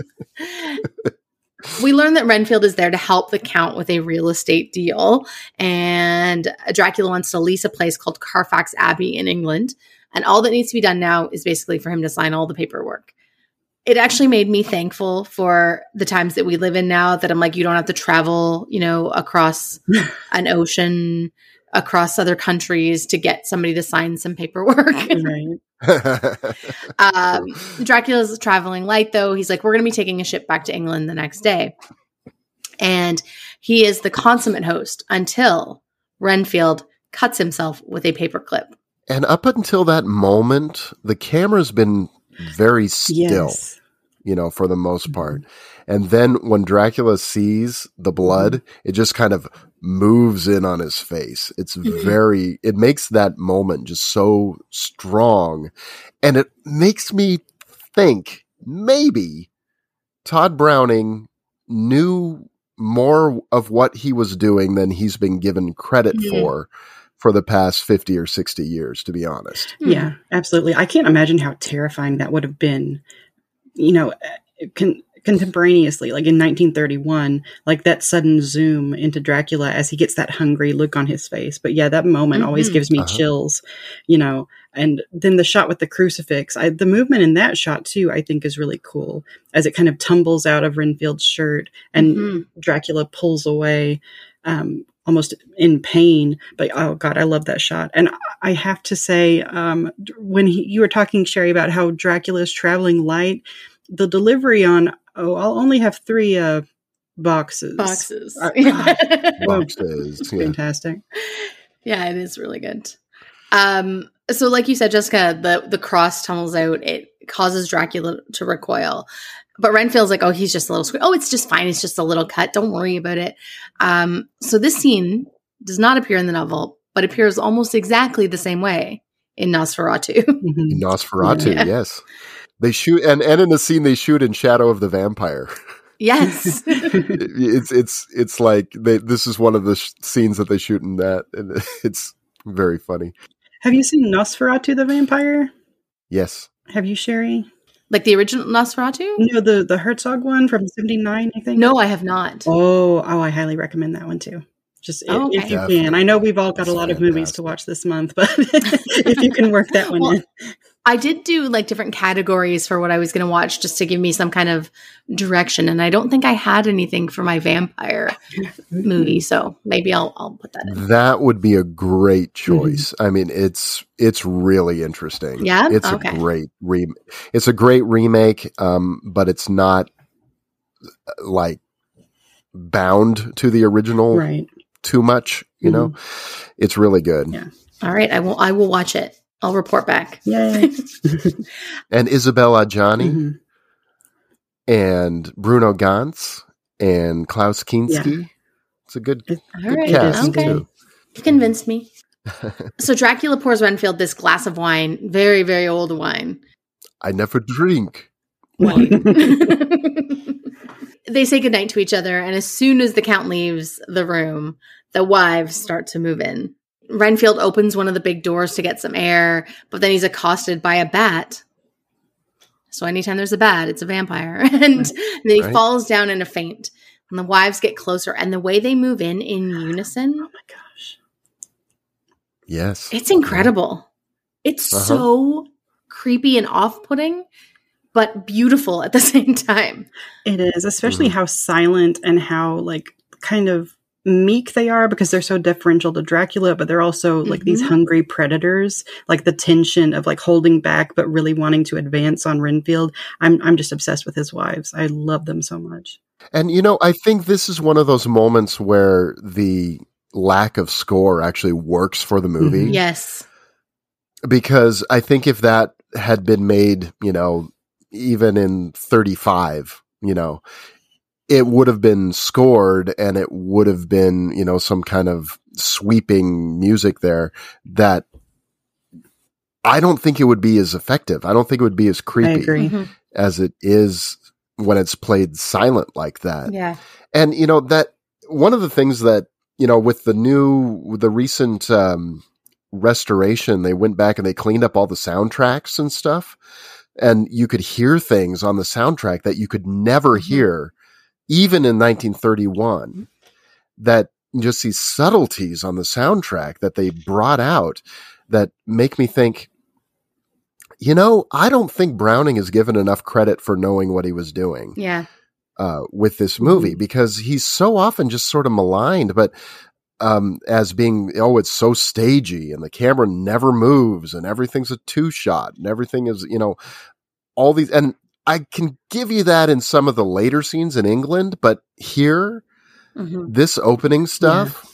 we learn that Renfield is there to help the Count with a real estate deal. And Dracula wants to lease a place called Carfax Abbey in England. And all that needs to be done now is basically for him to sign all the paperwork. It actually made me thankful for the times that we live in now that I'm like, you don't have to travel, you know, across an ocean, across other countries to get somebody to sign some paperwork. Right. um, Dracula's traveling light, though. He's like, we're going to be taking a ship back to England the next day. And he is the consummate host until Renfield cuts himself with a paperclip. And up until that moment, the camera's been very still, Yes. you know, for the most part. And then when Dracula sees the blood, it just kind of moves in on his face. It's very, it makes that moment just so strong. And it makes me think maybe Todd Browning knew more of what he was doing than he's been given credit Mhm. for for the past fifty or sixty years, to be honest. Yeah, absolutely. I can't imagine how terrifying that would have been, you know, con- contemporaneously, like in nineteen thirty-one, like that sudden zoom into Dracula as he gets that hungry look on his face. But yeah, that moment always Mhm. gives me Uh-huh. chills, you know, and then the shot with the crucifix, I, the movement in that shot too, I think is really cool as it kind of tumbles out of Renfield's shirt and Mhm. Dracula pulls away, um, almost in pain. But oh god, I love that shot. And I have to say, um, when he, you were talking, Sherry, about how Dracula is traveling light, the delivery on, oh, I'll only have three uh, boxes. Boxes. Uh, Boxes. Yeah. Fantastic. Yeah, it is really good. Um, so like you said, Jessica, the, the cross tumbles out. It causes Dracula to recoil. But Renfield's like, oh, he's just a little squeak. Oh, it's just fine. It's just a little cut. Don't worry about it. Um, so this scene does not appear in the novel, but appears almost exactly the same way in Nosferatu. Mhm. Nosferatu, Yeah. yes. They shoot, and, and in the scene, they shoot in Shadow of the Vampire. Yes. it's it's it's like they, this is one of the sh- scenes that they shoot in that, and it's very funny. Have you seen Nosferatu the Vampire? Yes. Have you, Sherry? Like the original Nosferatu? No, the, the Herzog one from seventy-nine, I think. No, I have not. Oh, oh, I highly recommend that one too. Just Oh, if, okay. if you Definitely. can. I know we've all got It's a lot of movies fantastic. to watch this month, but if you can work that one Well, in. I did do like different categories for what I was going to watch just to give me some kind of direction. And I don't think I had anything for my vampire movie. So maybe I'll, I'll put that in. That would be a great choice. I mean, it's it's really interesting. Yeah? It's Okay. a great re- It's a great remake, um, but it's not uh, like bound to the original Right. too much. You know, it's really good. Yeah. All right. I will, I will watch it. I'll report back. Yay. And Isabelle Adjani Mhm. and Bruno Gantz and Klaus Kinski. It's a good, All good right. cast Okay. too. You convinced me. So Dracula pours Renfield this glass of wine, very, very old wine. I never drink. Wine. They say goodnight to each other, and as soon as the Count leaves the room, the wives start to move in. Renfield opens one of the big doors to get some air, but then he's accosted by a bat. So anytime there's a bat, it's a vampire. And then he Right. falls down in a faint. And the wives get closer, and the way they move in in unison, Oh my gosh. Yes. it's incredible. It's Uh-huh. so creepy and off-putting, but beautiful at the same time. It is, especially Mhm. how silent and how like kind of meek they are because they're so deferential to Dracula, but they're also like these Mhm. hungry predators. Like the tension of like holding back but really wanting to advance on Renfield. I'm I'm just obsessed with his wives. I love them so much. And, you know, I think this is one of those moments where the lack of score actually works for the movie. Mhm. Yes. Because I think if that had been made, you know, even in thirty-five, you know, it would have been scored and it would have been, you know, some kind of sweeping music there that I don't think it would be as effective. I don't think it would be as I creepy agree. Mhm. as it is when it's played silent like that. Yeah. And, you know, that one of the things that, you know, with the new, with the recent um, restoration, they went back and they cleaned up all the soundtracks and stuff. And you could hear things on the soundtrack that you could never Mhm. hear, even in nineteen thirty-one, that just these subtleties on the soundtrack that they brought out that make me think, you know, I don't think Browning is given enough credit for knowing what he was doing Yeah. uh, with this movie, because he's so often just sort of maligned, but um, as being, oh, it's so stagey and the camera never moves and everything's a two shot and everything is, you know, all these. And I can give you that in some of the later scenes in England, but here, Mhm. this opening stuff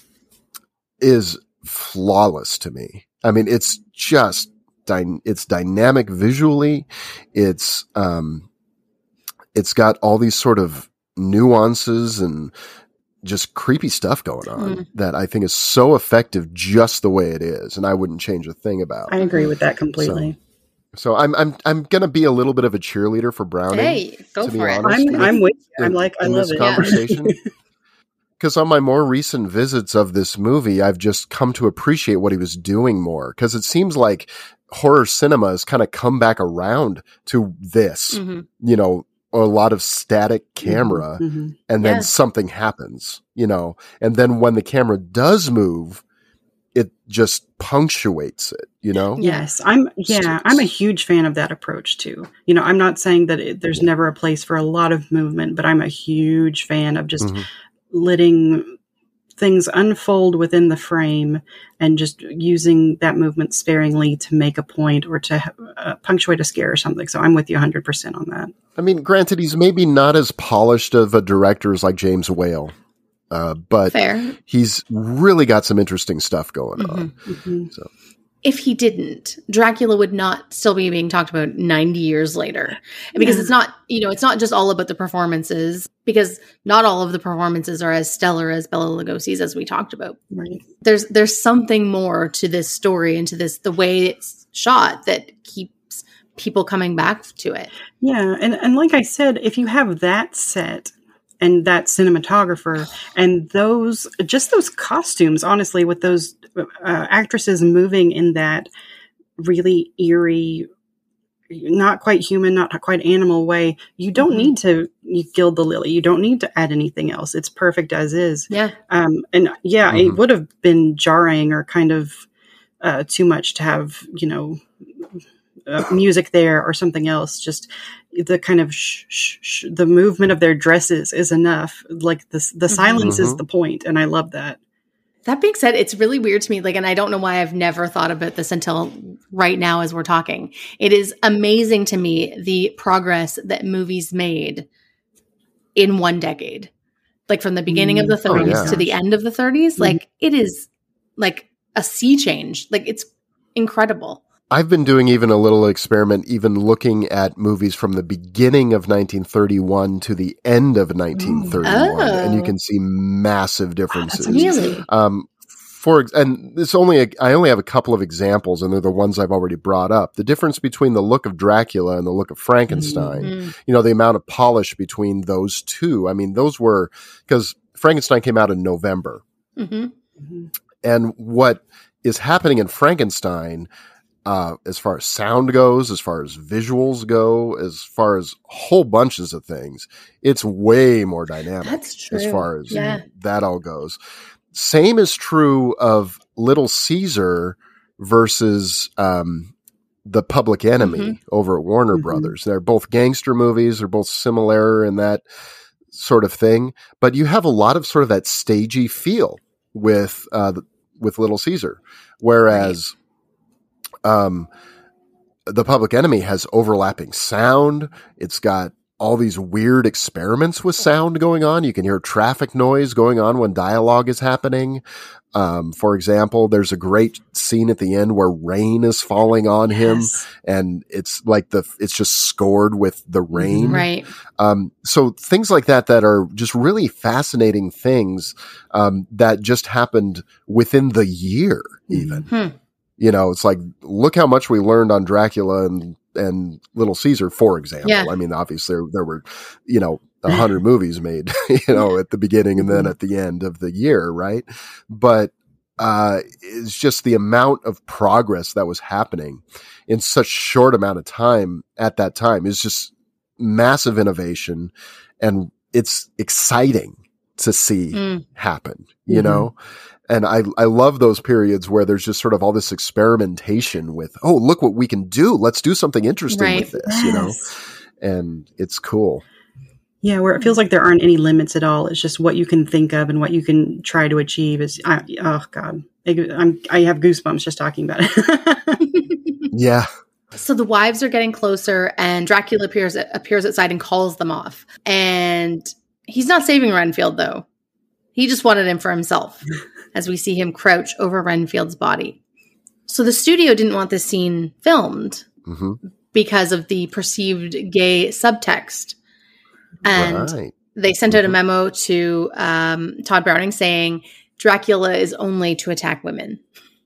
is flawless to me. I mean, it's just, dy- it's dynamic visually. It's, um, it's got all these sort of nuances and just creepy stuff going on Mm. that I think is so effective just the way it is. And I wouldn't change a thing about. I agree with that completely. So I'm, I'm, I'm going to be a little bit of a cheerleader for Browning. Hey, go to be for it. honest. I'm I'm with you. I'm in- like I in love this it. Yeah. conversation. Because on my more recent visits of this movie, I've just come to appreciate what he was doing more. Because it seems like horror cinema has kind of come back around to this, Mhm. you know, a lot of static camera, Mhm. and then Yeah. something happens, you know, and then when the camera does move, it just punctuates it, you know? Yes, I'm. Yeah, I'm a huge fan of that approach too. You know, I'm not saying that it, there's never a place for a lot of movement, but I'm a huge fan of just Mhm. letting things unfold within the frame and just using that movement sparingly to make a point or to ha- uh, punctuate a scare or something. So I'm with you one hundred percent on that. I mean, granted, he's maybe not as polished of a director as like James Whale, uh, but Fair. he's really got some interesting stuff going Mm-hmm. on. Mm-hmm. So. If he didn't, Dracula would not still be being talked about ninety years later. Because Yeah. it's not, you know, it's not just all about the performances, because not all of the performances are as stellar as Bela Lugosi's, as we talked about. Right. There's there's something more to this story and to this the way it's shot that keeps people coming back to it. Yeah. And, and like I said, if you have that set and that cinematographer and those, just those costumes, honestly, with those uh, actresses moving in that really eerie, not quite human, not quite animal way, you don't Mhm. need to gild the lily. You don't need to add anything else. It's perfect as is. Yeah. Um, and yeah, Mhm. it would have been jarring or kind of uh, too much to have, you know, uh, music there or something else. Just the kind of sh- sh- sh- the movement of their dresses is enough. Like the the silence is Mhm. the point, and I love that. That being said, it's really weird to me. Like, and I don't know why I've never thought about this until right now as we're talking. It is amazing to me the progress that movies made in one decade. Like from the beginning of the Mm. Oh, thirties yeah. to the end of the thirties. Mhm. Like it is like a sea change. Like it's incredible. I've been doing even a little experiment, even looking at movies from the beginning of nineteen thirty-one to the end of nineteen thirty-one, Oh. and you can see massive differences. Really? Um, for ex- and it's only a, I only have a couple of examples, and they're the ones I've already brought up. The difference between the look of Dracula and the look of Frankenstein. Mm. You know, the amount of polish between those two. I mean, those were because Frankenstein came out in November, Mhm. and what is happening in Frankenstein. Uh, as far as sound goes, as far as visuals go, as far as whole bunches of things, it's way more dynamic. That's true. As far as Yeah. that all goes. Same is true of Little Caesar versus um, The Public Enemy Mhm. over at Warner Mhm. Brothers. They're both gangster movies. They're both similar in that sort of thing. But you have a lot of sort of that stagey feel with uh, with Little Caesar, whereas. Um, The Public Enemy has overlapping sound. It's got all these weird experiments with sound going on. You can hear traffic noise going on when dialogue is happening. Um, for example, there's a great scene at the end where rain is falling on him, Yes. and it's like the it's just scored with the rain. Right. Um, so things like that that are just really fascinating things um, that just happened within the year, even. Hmm. You know, it's like, look how much we learned on Dracula and, and Little Caesar, for example. Yeah. I mean, obviously there, there were, you know, a hundred movies made, you know, at the beginning and then at the end of the year. Right. But, uh, it's just the amount of progress that was happening in such short amount of time at that time is just massive innovation. And it's exciting to see Mm. happen, you Mhm. know? And I, I love those periods where there's just sort of all this experimentation with, oh, look what we can do. Let's do something interesting Right. with this, you know? Yes. And it's cool. Yeah, where it feels like there aren't any limits at all. It's just what you can think of and what you can try to achieve. Is I, oh god, I, I'm, I have goosebumps just talking about it. Yeah. So the wives are getting closer, and Dracula appears appears outside and calls them off. And he's not saving Renfield, though. He just wanted him for himself, as we see him crouch over Renfield's body. So the studio didn't want this scene filmed hmm because of the perceived gay subtext. And Right. they sent out a Mhm. memo to um, Todd Browning saying, Dracula is only to attack women.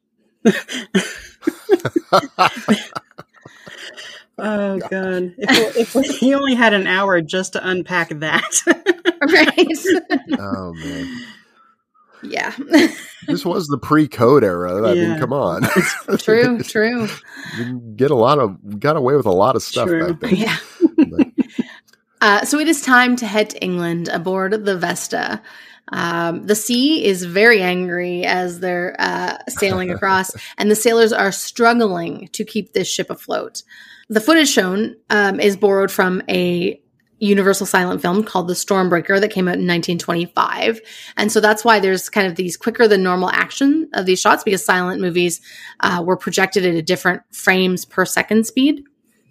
Oh god, if, if he only had an hour just to unpack that. Right? Oh, man. Yeah. This was the pre-code era. I Yeah. mean, come on. True, true. You can get a lot of, got away with a lot of stuff True. back then. Yeah. But- Uh, so it is time to head to England aboard the Vesta. Um, the sea is very angry as they're uh, sailing across, and the sailors are struggling to keep this ship afloat. The footage shown um, is borrowed from a Universal silent film called The Stormbreaker that came out in nineteen twenty-five. And so that's why there's kind of these quicker than normal action of these shots, because silent movies uh, were projected at a different frames per second speed.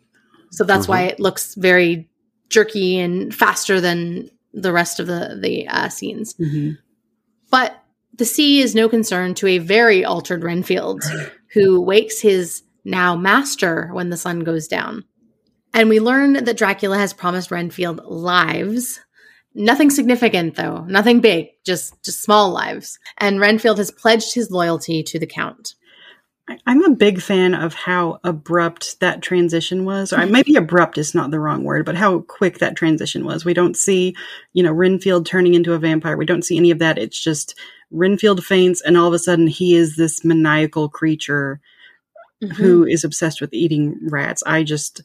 So that's mm-hmm. why it looks very jerky and faster than the rest of the, the uh, scenes. Mm-hmm. But the sea is no concern to a very altered Renfield, who wakes his now master when the sun goes down. And we learn that Dracula has promised Renfield lives. Nothing significant, though. Nothing big. Just, just small lives. And Renfield has pledged his loyalty to the Count. I'm a big fan of how abrupt that transition was. Or maybe abrupt is not the wrong word, but how quick that transition was. We don't see, you know, Renfield turning into a vampire. We don't see any of that. It's just Renfield faints, and all of a sudden he is this maniacal creature mm-hmm. who is obsessed with eating rats. I just...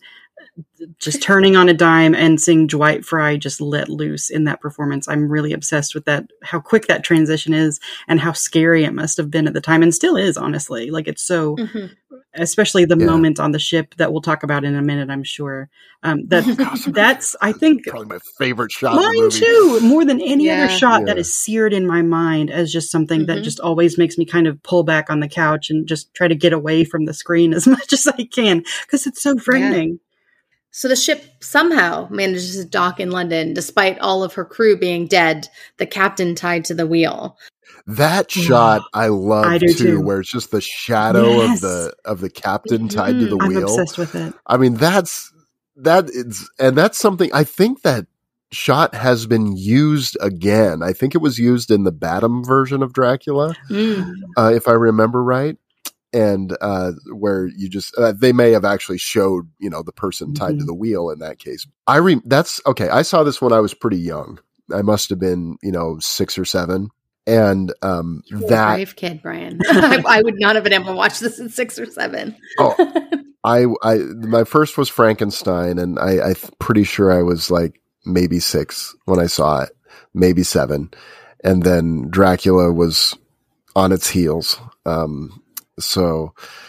just turning on a dime and seeing Dwight Frye just let loose in that performance. I'm really obsessed with that, how quick that transition is and how scary it must have been at the time, and still is, honestly. Like, it's so, mm-hmm. especially the yeah. moment on the ship that we'll talk about in a minute, I'm sure. Um, that that's, I think, probably my favorite shot. Mine in the movie. too, more than any yeah. other shot yeah. that is seared in my mind as just something mm-hmm. that just always makes me kind of pull back on the couch and just try to get away from the screen as much as I can, because it's so frightening. Yeah. So the ship somehow manages to dock in London, despite all of her crew being dead, the captain tied to the wheel. That shot I love I too, too, where it's just the shadow yes. of the of the captain tied to the I'm wheel. I'm obsessed with it. I mean, that's that is, and that's something I think that shot has been used again. I think it was used in the Badham version of Dracula, mm. uh, if I remember right. And uh, where you just, uh, they may have actually showed, you know, the person tied mm-hmm. to the wheel in that case. I re- that's okay. I saw this when I was pretty young. I must have been, you know, six or seven. And um, You're that a brave kid, Brian. I, I would not have been able to watch this at six or seven. oh, I, I, my first was Frankenstein, and I, I'm pretty sure I was like maybe six when I saw it, maybe seven. And then Dracula was on its heels. Um, So,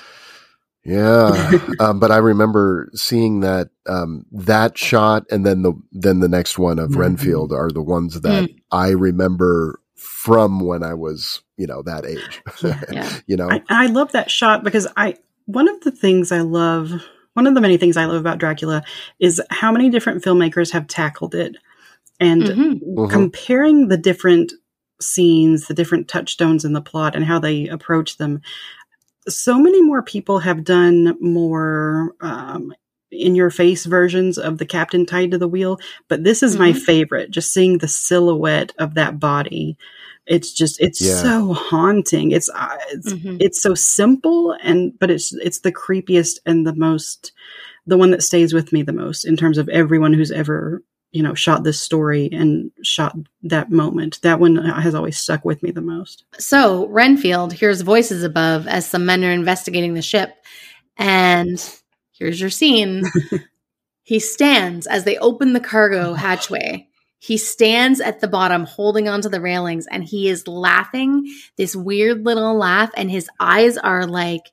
yeah, um, but I remember seeing that um, that shot, and then the then the next one of mm-hmm. Renfield are the ones that mm. I remember from when I was, you know, that age. Yeah. yeah. You know, I, I love that shot because I one of the things I love, one of the many things I love about Dracula is how many different filmmakers have tackled it, and mm-hmm. Mm-hmm. comparing the different scenes, the different touchstones in the plot, and how they approach them. So many more people have done more um, in-your-face versions of the captain tied to the wheel, but this is mm-hmm. my favorite. Just seeing the silhouette of that body, it's just it's yeah. so haunting. It's uh, it's, mm-hmm. it's so simple, and but it's it's the creepiest and the most the one that stays with me the most in terms of everyone who's ever, you know, shot this story and shot that moment. That one has always stuck with me the most. So Renfield hears voices above as some men are investigating the ship. And here's your scene. He stands as they open the cargo hatchway. He stands at the bottom holding onto the railings, and he is laughing this weird little laugh, and his eyes are like...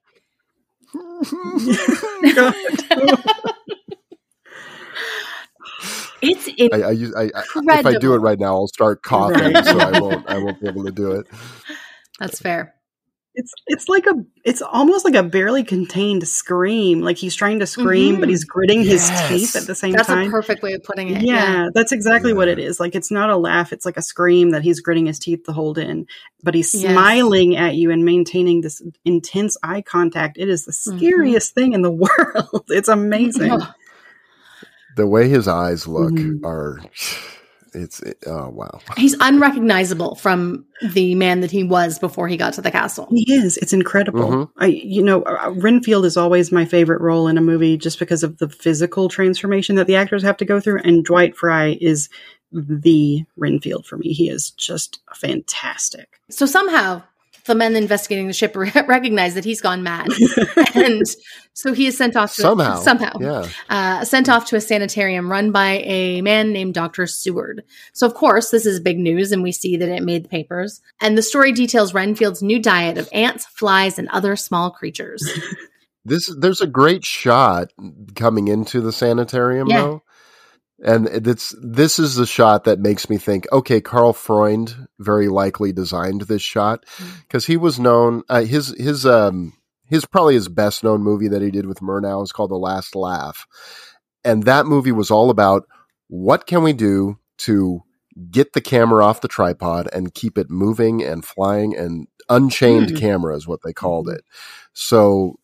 It's I, I, use, I, I if I do it right now, I'll start coughing, so I won't. I won't be able to do it. That's fair. It's it's like a it's almost like a barely contained scream. Like he's trying to scream, mm-hmm. but he's gritting yes. his teeth at the same that's time. That's a perfect way of putting it. Yeah, yeah. that's exactly yeah. what it is. Like it's not a laugh; it's like a scream that he's gritting his teeth to hold in. But he's yes. smiling at you and maintaining this intense eye contact. It is the scariest mm-hmm. thing in the world. It's amazing. The way his eyes look mm-hmm. are, it's, it, oh, wow. He's unrecognizable from the man that he was before he got to the castle. He is. It's incredible. Mm-hmm. I, you know, uh, Renfield is always my favorite role in a movie just because of the physical transformation that the actors have to go through. And Dwight Frye is the Renfield for me. He is just fantastic. So somehow the men investigating the ship recognize that he's gone mad. And so he is sent off to somehow, somehow yeah. uh, sent off to a sanitarium run by a man named Doctor Seward. So of course, this is big news, and we see that it made the papers. And the story details Renfield's new diet of ants, flies, and other small creatures. This there's a great shot coming into the sanitarium, yeah. though. And it's, this is the shot that makes me think, okay, Karl Freund very likely designed this shot because he was known, uh, his, his, um, his probably his best known movie that he did with Murnau is called The Last Laugh. And that movie was all about what can we do to get the camera off the tripod and keep it moving and flying, and unchained mm. camera is what they called it. So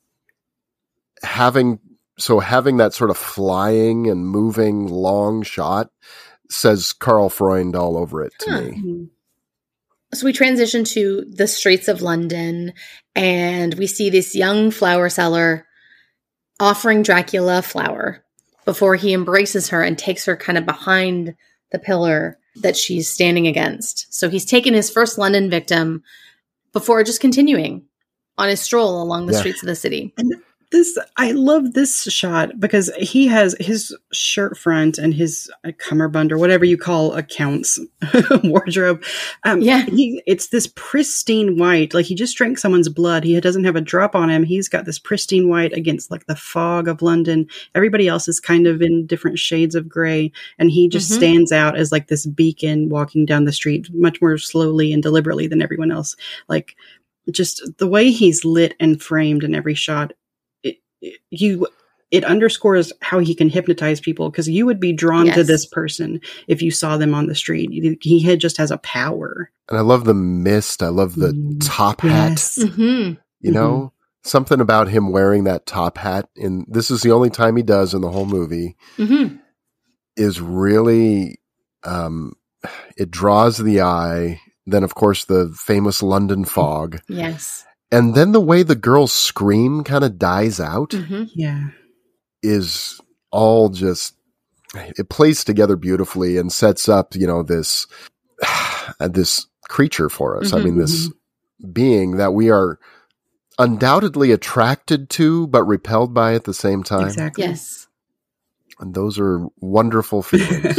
having, So having that sort of flying and moving long shot says Karl Freund all over it to huh. me. So we transition to the streets of London, and we see this young flower seller offering Dracula a flower before he embraces her and takes her kind of behind the pillar that she's standing against. So he's taken his first London victim before just continuing on his stroll along the yeah. streets of the city. And This, I love this shot because he has his shirt front and his uh, cummerbund or whatever you call a count's wardrobe. Um, yeah. He, it's this pristine white, like he just drank someone's blood. He doesn't have a drop on him. He's got this pristine white against like the fog of London. Everybody else is kind of in different shades of gray. And he just mm-hmm. stands out as like this beacon walking down the street much more slowly and deliberately than everyone else. Like just the way he's lit and framed in every shot. You, it underscores how he can hypnotize people because you would be drawn yes. to this person if you saw them on the street. He had just has a power. And I love the mist. I love the mm. top hat. Yes. Mm-hmm. You know, mm-hmm. something about him wearing that top hat, and this is the only time he does in the whole movie, mm-hmm. is really, um, it draws the eye. Then, of course, the famous London fog. Yes. And then the way the girl's scream kind of dies out mm-hmm. yeah. is all just, it plays together beautifully and sets up, you know, this, this creature for us. Mm-hmm. I mean, this being that we are undoubtedly attracted to, but repelled by at the same time. Exactly. Yes. And those are wonderful feelings.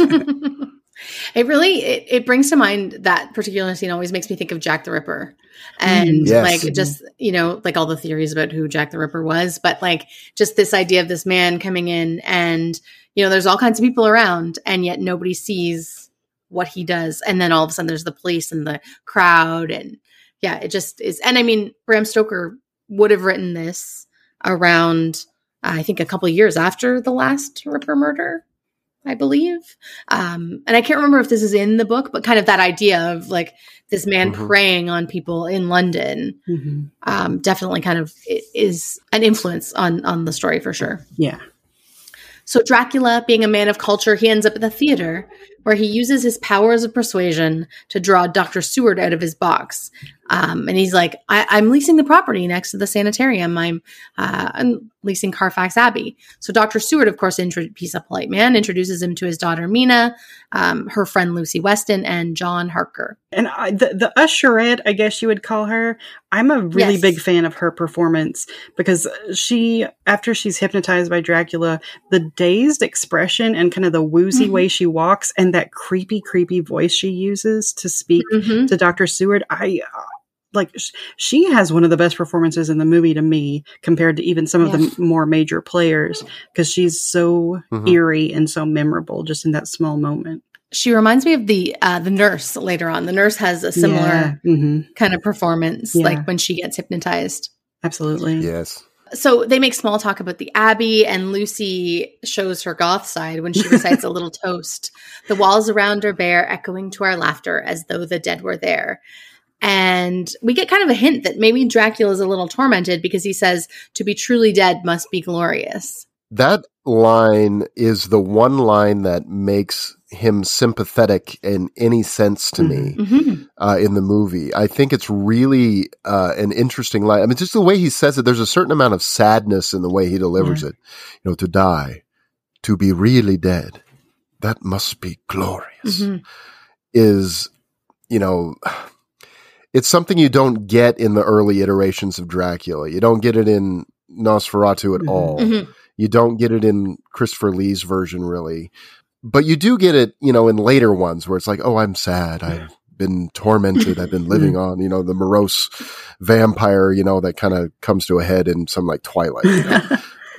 It really, it, it brings to mind that particular scene always makes me think of Jack the Ripper. And yes. like, just, you know, like all the theories about who Jack the Ripper was, but like just this idea of this man coming in and, you know, there's all kinds of people around and yet nobody sees what he does. And then all of a sudden there's the police and the crowd. And yeah, it just is. And I mean, Bram Stoker would have written this around, uh, I think a couple of years after the last Ripper murder, I believe. Um, and I can't remember if this is in the book, but kind of that idea of like this man mm-hmm. preying on people in London mm-hmm. um, definitely kind of is an influence on, on the story for sure. Yeah. So Dracula, being a man of culture, he ends up at the theater where he uses his powers of persuasion to draw Doctor Seward out of his box. Um, and he's like, I- I'm leasing the property next to the sanitarium. I'm, uh, I'm leasing Carfax Abbey. So Doctor Seward, of course, intro- he's a polite man, introduces him to his daughter, Mina, um, her friend, Lucy Weston, and John Harker. And I, the, the usherette, I guess you would call her, I'm a really yes. big fan of her performance because she, after she's hypnotized by Dracula, the dazed expression and kind of the woozy mm-hmm. way she walks and that creepy, creepy voice she uses to speak mm-hmm. to Doctor Seward, I... Uh, Like she has one of the best performances in the movie to me compared to even some of yeah. the more major players because she's so mm-hmm. eerie and so memorable just in that small moment. She reminds me of the uh, the nurse later on. The nurse has a similar yeah. mm-hmm. kind of performance, yeah. like when she gets hypnotized. Absolutely. Yes. So they make small talk about the Abbey, and Lucy shows her goth side when she recites a little toast. The walls around are bare, echoing to our laughter as though the dead were there. And we get kind of a hint that maybe Dracula is a little tormented because he says, to be truly dead must be glorious. That line is the one line that makes him sympathetic in any sense to me mm-hmm. uh, in the movie. I think it's really uh, an interesting line. I mean, just the way he says it, there's a certain amount of sadness in the way he delivers yeah. it. You know, to die, to be really dead, that must be glorious, mm-hmm. is, you know... It's something you don't get in the early iterations of Dracula. You don't get it in Nosferatu at mm-hmm. all. Mm-hmm. You don't get it in Christopher Lee's version, really. But you do get it, you know, in later ones where it's like, oh, I'm sad. I've been tormented. I've been living on, you know, the morose vampire, you know, that kind of comes to a head in some like Twilight. You know?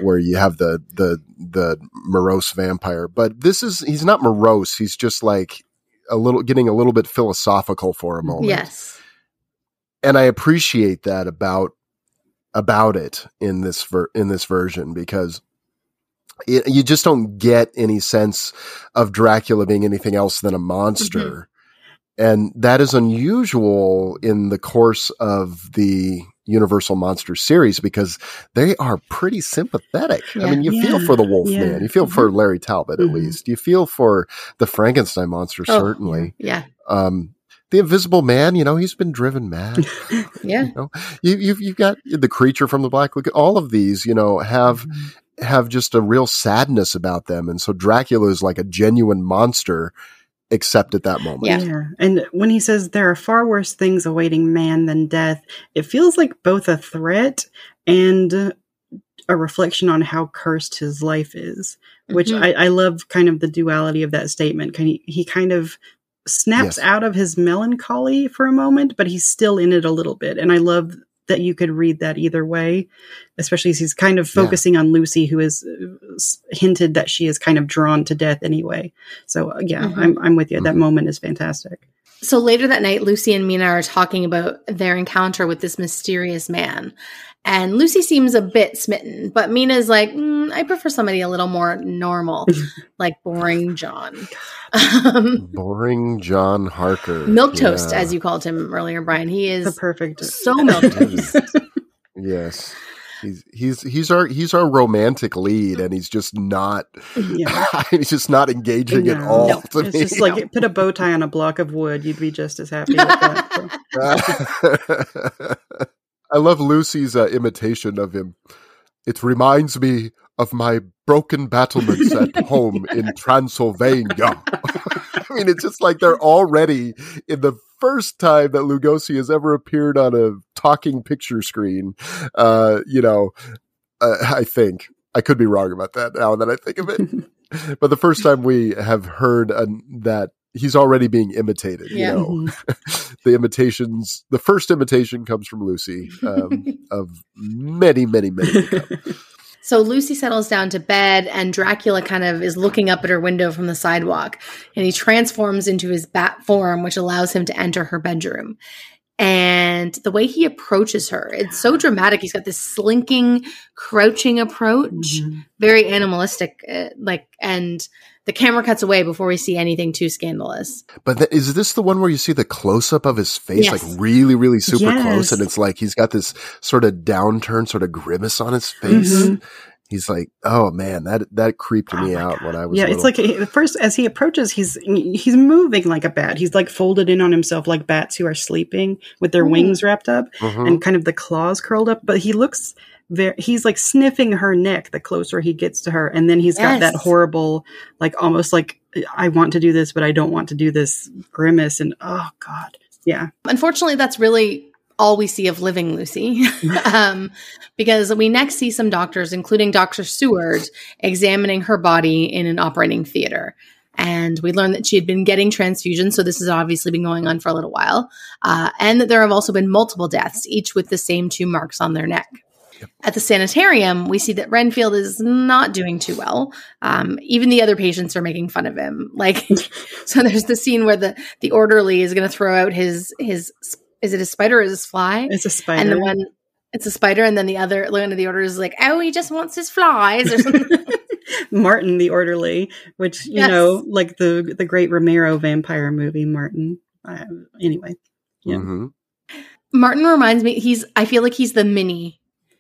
where you have the the the morose vampire. But this is he's not morose. He's just like a little getting a little bit philosophical for a moment. Yes, and I appreciate that about about it in this ver- in this version because. It, you just don't get any sense of Dracula being anything else than a monster. Mm-hmm. And that is unusual in the course of the Universal Monster series because they are pretty sympathetic. Yeah. I mean, you yeah. feel for the Wolfman. Yeah. You feel mm-hmm. for Larry Talbot, at mm-hmm. least. You feel for the Frankenstein monster, oh, certainly. Yeah. Um, the Invisible Man, you know, he's been driven mad. yeah. You know, you, you've, you've got the Creature from the Black Lagoon. All of these, you know, have... Mm-hmm. have just a real sadness about them. And so Dracula is like a genuine monster, except at that moment. Yeah. yeah. And when he says there are far worse things awaiting man than death, it feels like both a threat and a reflection on how cursed his life is, which mm-hmm. I, I love kind of the duality of that statement. He, he kind of snaps yes. out of his melancholy for a moment, but he's still in it a little bit. And I love that you could read that either way, especially as he's kind of focusing yeah. on Lucy, who has hinted that she is kind of drawn to death anyway. So uh, yeah, mm-hmm. I'm, I'm with you. Mm-hmm. That moment is fantastic. So later that night, Lucy and Mina are talking about their encounter with this mysterious man. And Lucy seems a bit smitten, but Mina's like, mm, I prefer somebody a little more normal, like Boring John. Um, Boring John Harker. Milk toast, yeah. as you called him earlier, Brian. He is the perfect. So milk toast. Yes. He's he's he's our he's our romantic lead, and he's just not. Yeah. he's just not engaging no, at all. No. To it's me. just like put a bow tie on a block of wood, you'd be just as happy with that. So. I love Lucy's uh, imitation of him. It reminds me of my broken battlements at home in Transylvania. I mean, it's just like they're already in the first time that Lugosi has ever appeared on a talking picture screen. Uh, you know, uh, I think I could be wrong about that now that I think of it. But the first time we have heard uh, that he's already being imitated, yeah. you know, the imitations, the first imitation comes from Lucy um, of many, many, many. So Lucy settles down to bed and Dracula kind of is looking up at her window from the sidewalk and he transforms into his bat form, which allows him to enter her bedroom. And the way he approaches her, it's so dramatic. He's got this slinking, crouching approach, mm-hmm. very animalistic, uh, like, and the camera cuts away before we see anything too scandalous. But th- is this the one where you see the close-up of his face, yes. like really, really super yes. close? And it's like he's got this sort of downturn, sort of grimace on his face. Mm-hmm. He's like, oh man, that that creeped me oh out God. when I was yeah. little. It's like first as he approaches, he's he's moving like a bat. He's like folded in on himself like bats who are sleeping with their mm. wings wrapped up mm-hmm. and kind of the claws curled up. But he looks very, he's like sniffing her neck the closer he gets to her, and then he's yes. got that horrible, like almost like I want to do this, but I don't want to do this grimace. And oh God, yeah. Unfortunately, that's really all we see of living Lucy, um, because we next see some doctors, including Doctor Seward, examining her body in an operating theater. And we learned that she had been getting transfusions, so this has obviously been going on for a little while, uh, and that there have also been multiple deaths, each with the same two marks on their neck. Yep. At the sanitarium, we see that Renfield is not doing too well. Um, even the other patients are making fun of him. Like, so there's the scene where the, the orderly is going to throw out his his is it a spider or is it a fly? It's a spider. And the one, it's a spider. And then the other, one of the orders is like, oh, he just wants his flies or something. Martin, the orderly, which, you yes. know, like the, the great Romero vampire movie, Martin. Uh, anyway. Yeah. Mm-hmm. Martin reminds me, he's, I feel like he's the Minnie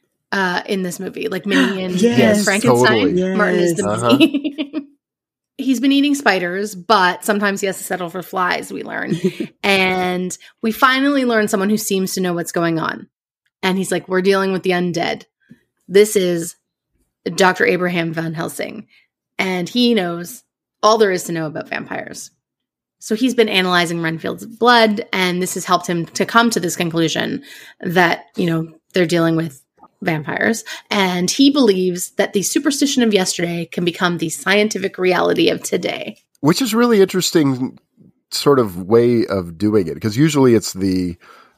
uh, in this movie. Like Minnie and yes, Frankenstein. Totally. Yes. Martin is the uh-huh. Minnie. He's been eating spiders, but sometimes he has to settle for flies, we learn. And we finally learn someone who seems to know what's going on. And he's like, we're dealing with the undead. This is Doctor Abraham Van Helsing. And he knows all there is to know about vampires. So he's been analyzing Renfield's blood, and this has helped him to come to this conclusion that, you know, they're dealing with vampires, and he believes that the superstition of yesterday can become the scientific reality of today. Which is really interesting sort of way of doing it, because usually it's the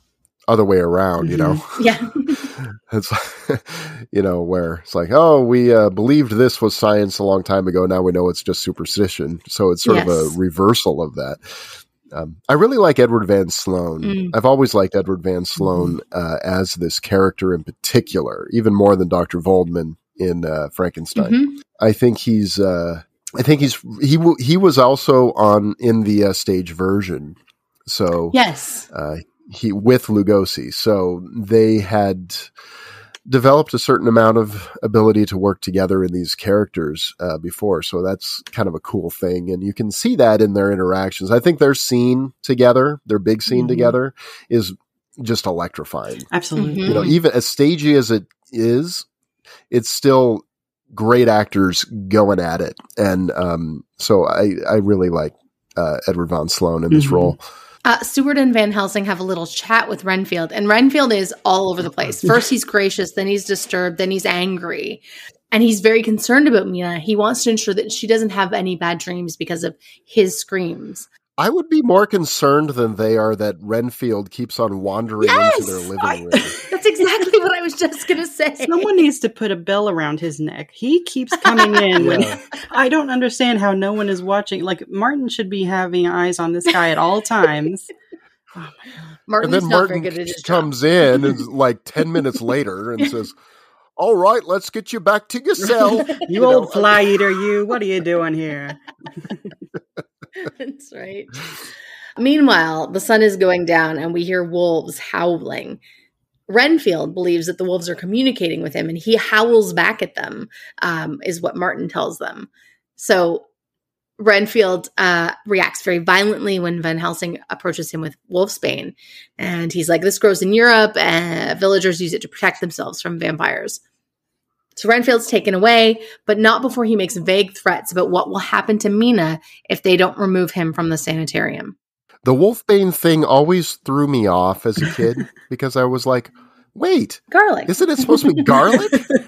other way around, you know? Yeah. It's, you know, where it's like, oh, we uh, believed this was science a long time ago. Now we know it's just superstition. So it's sort Yes. of a reversal of that. Um, I really like Edward Van Sloan. Mm. I've always liked Edward Van Sloan uh, as this character in particular, even more than Doctor Voldman in uh, Frankenstein. Mhm. I think he's, uh, I think he's, he, w- he was also on in the uh, stage version. So, Yes. uh, he, with Lugosi. So they had developed a certain amount of ability to work together in these characters uh, before. So that's kind of a cool thing. And you can see that in their interactions. I think their scene together, their big scene Mm-hmm. together is just electrifying. Absolutely. Mhm. You know, even as stagey as it is, it's still great actors going at it. And um, so I, I really like uh, Edward Van Sloan in this Mhm. role. Uh, Stewart and Van Helsing have a little chat with Renfield, and Renfield is all over the place. First, he's gracious, then he's disturbed, then he's angry. And he's very concerned about Mina. He wants to ensure that she doesn't have any bad dreams because of his screams. I would be more concerned than they are that Renfield keeps on wandering Yes! into their living I- room. That's exactly what I was just going to say. Someone needs to put a bell around his neck. He keeps coming in. When, Yeah. I don't understand how no one is watching. Like, Martin should be having eyes on this guy at all times. Oh my God. Martin's And then not very Martin good at his job. comes in and like ten minutes later and says, all right, let's get you back to your cell. You old fly eater, you. What are you doing here? That's right. Meanwhile, the sun is going down and we hear wolves howling. Renfield believes that the wolves are communicating with him and he howls back at them, um, is what Martin tells them. So Renfield uh, reacts very violently when Van Helsing approaches him with wolfsbane. And he's like, this grows in Europe and villagers use it to protect themselves from vampires. So Renfield's taken away, but not before he makes vague threats about what will happen to Mina if they don't remove him from the sanitarium. The Wolfbane thing always threw me off as a kid because I was like, wait, Garlic. isn't it supposed to be garlic?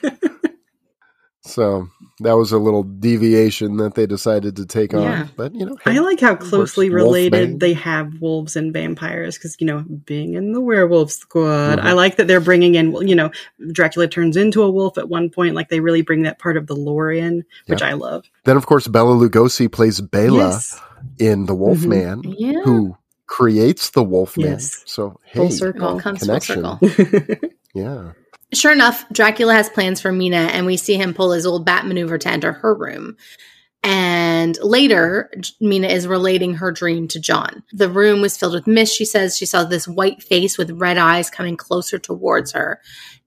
So that was a little deviation that they decided to take Yeah. on. But, you know, I like how closely Wolfbane. related they have wolves and vampires because, you know, being in the werewolf squad, Mhm. I like that they're bringing in, you know, Dracula turns into a wolf at one point. Like, they really bring that part of the lore in, which Yeah. I love. Then, of course, Bela Lugosi plays Bela Yes. in The Wolfman, Yeah. who creates the Wolfman. Yes. So, hey, Full It all circle. comes connection. full circle. yeah. Sure enough, Dracula has plans for Mina, and we see him pull his old bat maneuver to enter her room. And later, Mina is relating her dream to John. The room was filled with mist, she says. She saw this white face with red eyes coming closer towards her.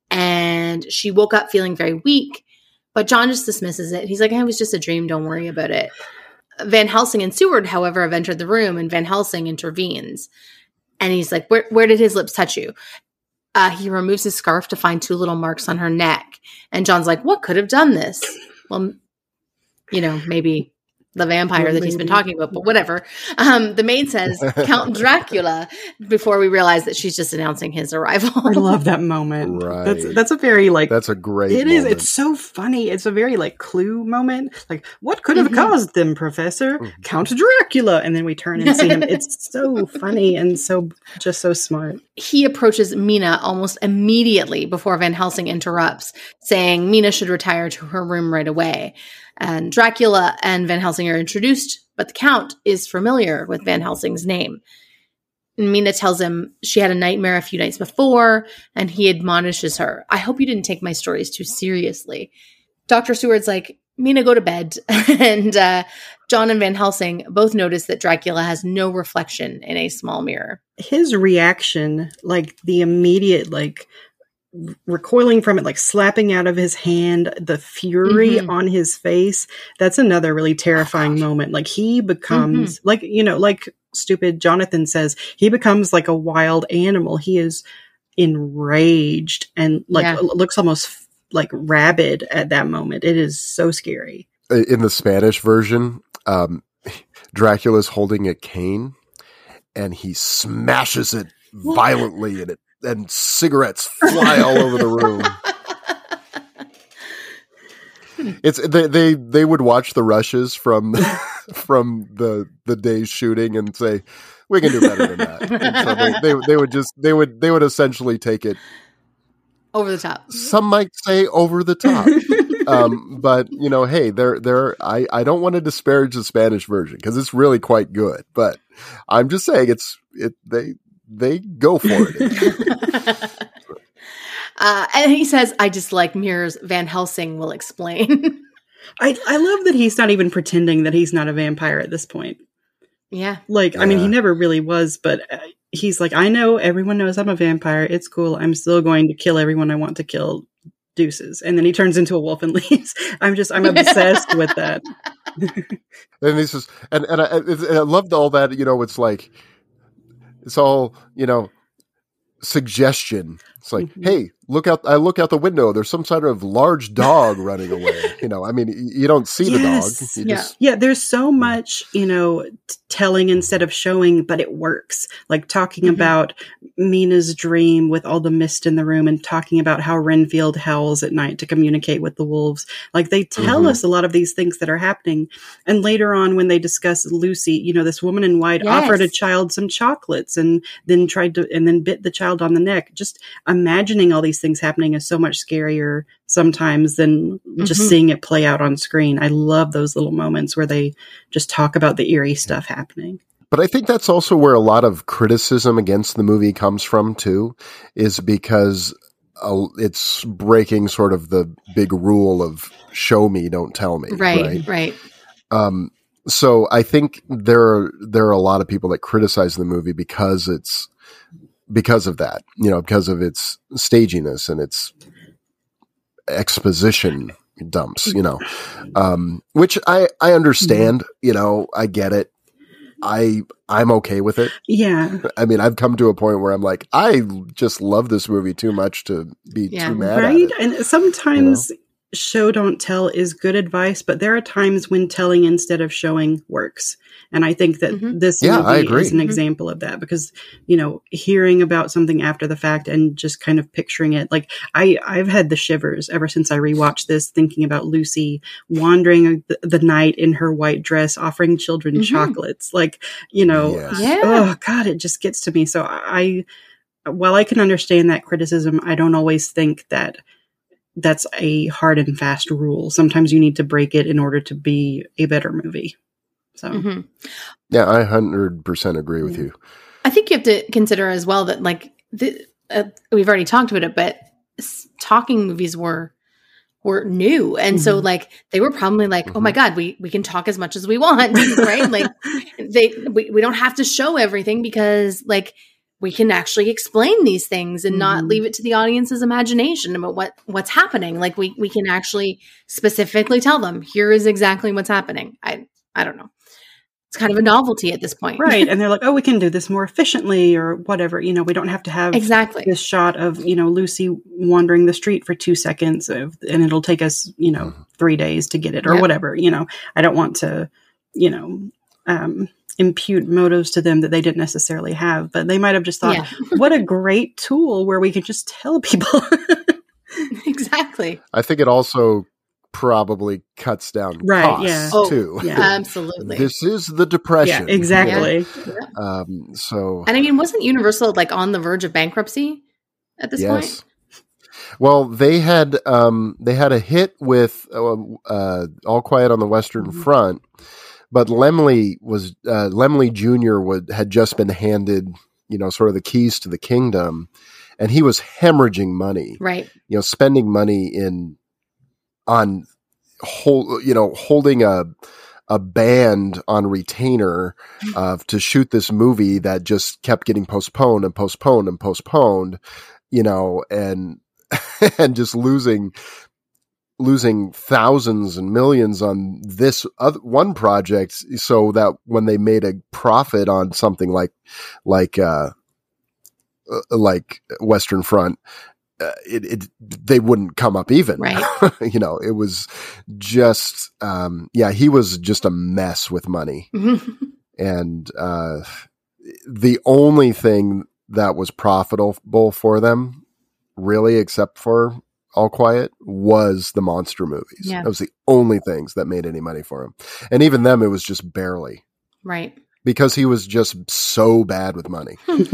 And she woke up feeling very weak, but John just dismisses it. He's like, it was just a dream, don't worry about it. Van Helsing and Seward, however, have entered the room, and Van Helsing intervenes. And he's like, where, where did his lips touch you? Uh, he removes his scarf to find two little marks on her neck. And John's like, what could have done this? Well, you know, maybe the vampire Well, that he's been maybe. talking about, but whatever. Um, the maid says, Count Dracula, before we realize that she's just announcing his arrival. I love that moment. Right. That's that's a very like That's a great It is. moment. It's so funny. It's a very like Clue moment. Like, what could have Mhm. caused them, Professor? Mhm. Count Dracula. And then we turn and see him. It's so funny and so just so smart. He approaches Mina almost immediately before Van Helsing interrupts, saying Mina should retire to her room right away. And Dracula and Van Helsing are introduced, but the Count is familiar with Van Helsing's name. And Mina tells him she had a nightmare a few nights before, and he admonishes her, I hope you didn't take my stories too seriously. Doctor Seward's like, Mina, go to bed. and uh, John and Van Helsing both notice that Dracula has no reflection in a small mirror. His reaction, like the immediate, like recoiling from it, like slapping out of his hand, the fury Mhm. on his face. That's another really terrifying moment. Like he becomes like, you know, like stupid Jonathan says, he becomes like a wild animal. He is enraged and like Yeah. looks almost like rabid at that moment. It is so scary. In the Spanish version, um, Dracula's holding a cane and he smashes it violently and it and cigarettes fly all over the room. It's they, they they would watch the rushes from from the the day's shooting and say, we can do better than that. And so they, they they would just they would they would essentially take it over the top. Some might say over the top. um, but you know, hey, they're they're I, I don't want to disparage the Spanish version because it's really quite good. But I'm just saying it's it they they go for it. uh, and he says, I just like mirrors. Van Helsing will explain. I, I love that he's not even pretending that he's not a vampire at this point. Yeah. Like, yeah. I mean, he never really was, but he's like, I know everyone knows I'm a vampire. It's cool. I'm still going to kill everyone I want to kill. Deuces. And then he turns into a wolf and leaves. I'm just, I'm obsessed with that. And he says, and, and, I, and I loved all that, you know, it's like, it's all, you know, suggestion. It's like, mm-hmm. hey, look out! I look out the window. There's some sort of large dog running away. You know, I mean, you don't see yes. the dog. You yeah, just, yeah. There's so much, you know, t- telling instead of showing, but it works. Like talking mm-hmm. about Mina's dream with all the mist in the room, and talking about how Renfield howls at night to communicate with the wolves. Like they tell mm-hmm. us a lot of these things that are happening. And later on, when they discuss Lucy, you know, this woman in white yes. offered a child some chocolates, and then tried to, and then bit the child on the neck. Just imagining all these things happening is so much scarier sometimes than just mm-hmm. seeing it play out on screen. I love those little moments where they just talk about the eerie stuff happening. But I think that's also where a lot of criticism against the movie comes from too, is because uh, it's breaking sort of the big rule of show me, don't tell me. Right, right. right. Um, so I think there are, there are a lot of people that criticize the movie because it's, because of that, you know, because of its staginess and its exposition dumps, you know, um, which I, I understand, you know, I get it. I, I'm okay with it. Yeah. I mean, I've come to a point where I'm like, I just love this movie too much to be yeah. too mad right? at it. And sometimes you know? Show don't tell is good advice, but there are times when telling instead of showing works. And I think that mm-hmm. this yeah, movie I agree. is an mm-hmm. example of that because, you know, hearing about something after the fact and just kind of picturing it, like I, I've had the shivers ever since I rewatched this, thinking about Lucy wandering the, the night in her white dress, offering children mm-hmm. chocolates. Like, you know, Yes. Yeah. oh God, it just gets to me. So I, while I can understand that criticism, I don't always think that that's a hard and fast rule. Sometimes you need to break it in order to be a better movie. So, mm-hmm. Yeah, I one hundred percent agree with Yeah. you. I think you have to consider as well that like the, uh, we've already talked about it, but s- talking movies were were new, and mm-hmm. so like they were probably like, mm-hmm. oh my god, we we can talk as much as we want, right? Like they we, we don't have to show everything because like we can actually explain these things and mm-hmm. not leave it to the audience's imagination about what what's happening. Like we we can actually specifically tell them here is exactly what's happening. I I don't know. It's kind of a novelty at this point. Right. And they're like, oh, we can do this more efficiently or whatever. You know, we don't have to have exactly this shot of, you know, Lucy wandering the street for two seconds of, and it'll take us, you know, three days to get it or yeah. whatever. You know, I don't want to, you know, um, impute motives to them that they didn't necessarily have, but they might have just thought, yeah. what a great tool where we can just tell people. Exactly. I think it also probably cuts down right, costs yeah. Oh, too. Yeah. Absolutely. This is the Depression. Yeah, exactly. Yeah. Um, so, And I mean, wasn't Universal like on the verge of bankruptcy at this yes. point? Well, they had um, they had a hit with uh, uh, All Quiet on the Western Mm-hmm. Front, but Lemley was uh, Lemley Junior would had just been handed, you know, sort of the keys to the kingdom, and he was hemorrhaging money, Right. you know, spending money in on hold, you know, holding a a band on retainer uh, to shoot this movie that just kept getting postponed and postponed and postponed, you know, and and just losing losing thousands and millions on this other one project, so that when they made a profit on something like like uh, like Western Front, uh, it, it they wouldn't come up even. Right. You know, it was just um, yeah, he was just a mess with money, and uh, the only thing that was profitable for them, really, except for All Quiet was the monster movies. Yeah. That was the only things that made any money for him. And even them, it was just barely. Right. Because he was just so bad with money.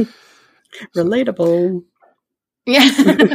Relatable. Yeah.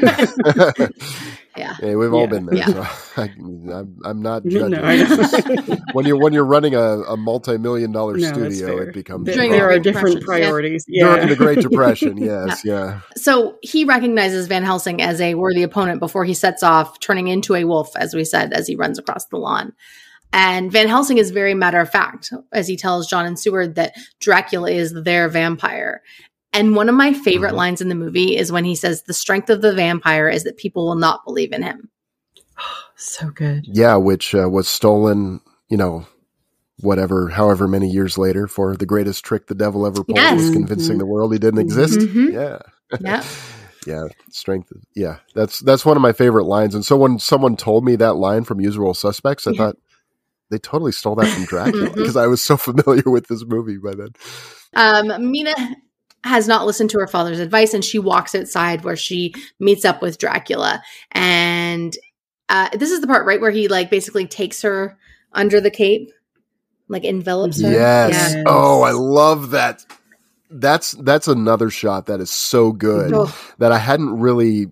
yeah. Hey, we've all Yeah. been there. Yeah. So I, I'm, I'm not judging. No, I know. when you're when you're running a, a multi-million dollar No, that's studio, fair. it becomes There, During there the are Great different Depression, yeah. priorities. Yeah. during the Great Depression. Yes, yeah. So he recognizes Van Helsing as a worthy opponent before he sets off, turning into a wolf, as we said, as he runs across the lawn. And Van Helsing is very matter of fact, as he tells John and Seward that Dracula is their vampire. And one of my favorite Mhm. lines in the movie is when he says, the strength of the vampire is that people will not believe in him. So good. Yeah, which uh, was stolen, you know, whatever, however many years later for the greatest trick the devil ever pulled Yes. was convincing the world he didn't exist. Mhm. Yeah. Yeah. Yeah, strength. Yeah, that's that's one of my favorite lines. And so when someone told me that line from Usual Suspects, I Yeah. thought they totally stole that from Dracula Mhm. because I was so familiar with this movie by then. Um, Mina has not listened to her father's advice, and she walks outside where she meets up with Dracula. And uh, this is the part, right, where he like basically takes her under the cape, like envelops her. Yes. Yeah. Oh, I love that. That's that's another shot that is so good Oh. that I hadn't really.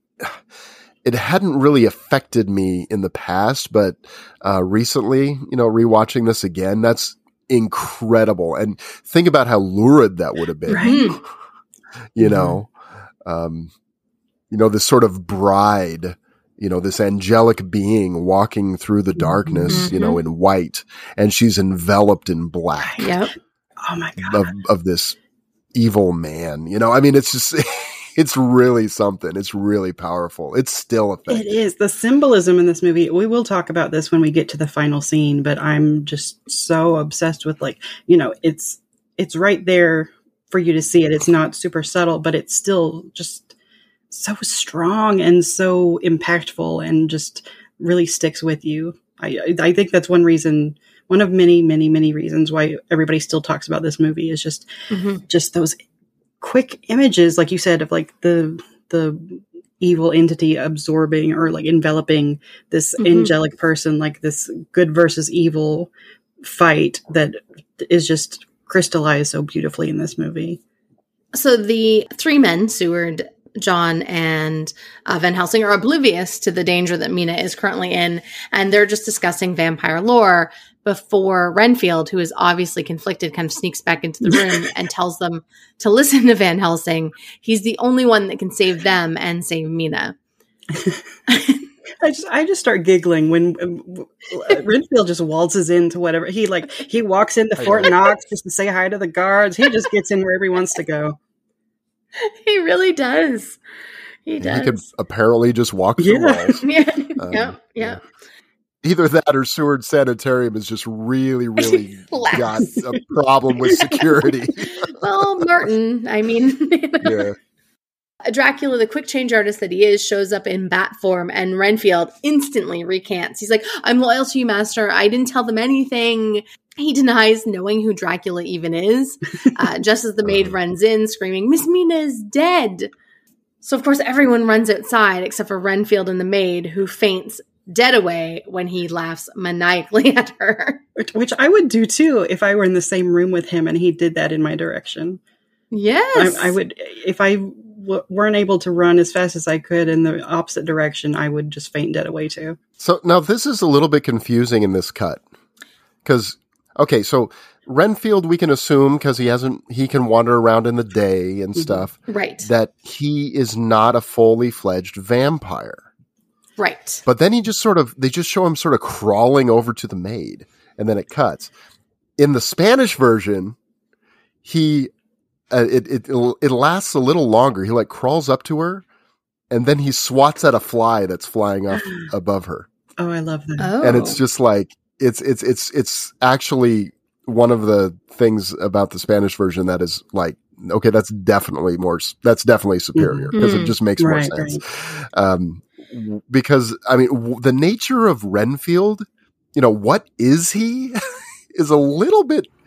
It hadn't really affected me in the past, but uh, recently, you know, rewatching this again, that's incredible. And think about how lurid that would have been. Right. You know, um, you know, this sort of bride, you know, this angelic being walking through the darkness, you know, in white, and she's enveloped in black Yep. Oh my God. of, of this evil man. You know, I mean, it's just, it's really something. It's really powerful. It's still effective. It is. The symbolism in this movie, we will talk about this when we get to the final scene, but I'm just so obsessed with, like, you know, it's it's right there for you to see it. It's not super subtle, but it's still just so strong and so impactful and just really sticks with you. I I think that's one reason, one of many, many, many reasons why everybody still talks about this movie is just Mhm. just those quick images, like you said, of like the the evil entity absorbing or like enveloping this Mhm. angelic person, like this good versus evil fight that is just crystallized so beautifully in this movie. So the three men, Seward, John, and uh, Van Helsing, are oblivious to the danger that Mina is currently in, and they're just discussing vampire lore before Renfield, who is obviously conflicted, kind of sneaks back into the room and tells them to listen to Van Helsing. He's the only one that can save them and save Mina. I just I just start giggling when um, uh, Renfield just waltzes into whatever he like. He walks into Fort Knox just to say hi to the guards. He just gets in wherever he wants to go. He really does. He does. He could apparently just walk through Yeah. walls. yeah, Um, yeah, yeah. Either that or Seward Sanitarium is just really, really got Lax. a problem with security. Well, Martin, I mean, you know. Yeah. Dracula, the quick change artist that he is, shows up in bat form, and Renfield instantly recants. He's like, I'm loyal to you, master. I didn't tell them anything. He denies knowing who Dracula even is, uh, just as the maid runs in, screaming, Miss Mina is dead. So, of course, everyone runs outside except for Renfield and the maid, who faints dead away when he laughs maniacally at her. Which, which I would do too if I were in the same room with him and he did that in my direction. Yes. I, I would, if I w- weren't able to run as fast as I could in the opposite direction, I would just faint dead away too. So now this is a little bit confusing in this cut. Because, okay, so Renfield, we can assume, because he hasn't, he can wander around in the day and stuff, Right. that he is not a fully fledged vampire. Right. But then he just sort of, they just show him sort of crawling over to the maid, and then it cuts. In the Spanish version, he, uh, it, it, it lasts a little longer. He like crawls up to her, and then he swats at a fly that's flying off above her. Oh, I love that. Oh. And it's just like, it's, it's, it's, it's actually one of the things about the Spanish version that is like, okay, that's definitely more, that's definitely superior because Mhm. it just makes Right, more sense. Um, w- because I mean, w- the nature of Renfield, you know, what is he is a little bit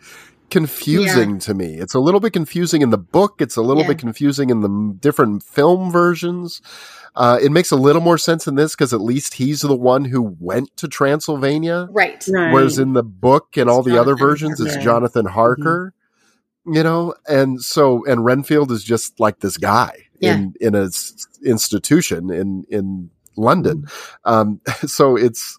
confusing yeah. to me. It's a little bit confusing in the book. It's a little yeah. bit confusing in the different film versions. Uh, it makes a little more sense in this because at least he's the one who went to Transylvania. Right. right. Whereas in the book and it's all the Jonathan other versions, Harker. it's Yeah. Jonathan Harker, mm-hmm. you know? And so, and Renfield is just like this guy yeah. in, in a s- institution in, in London. Mm-hmm. Um, so it's,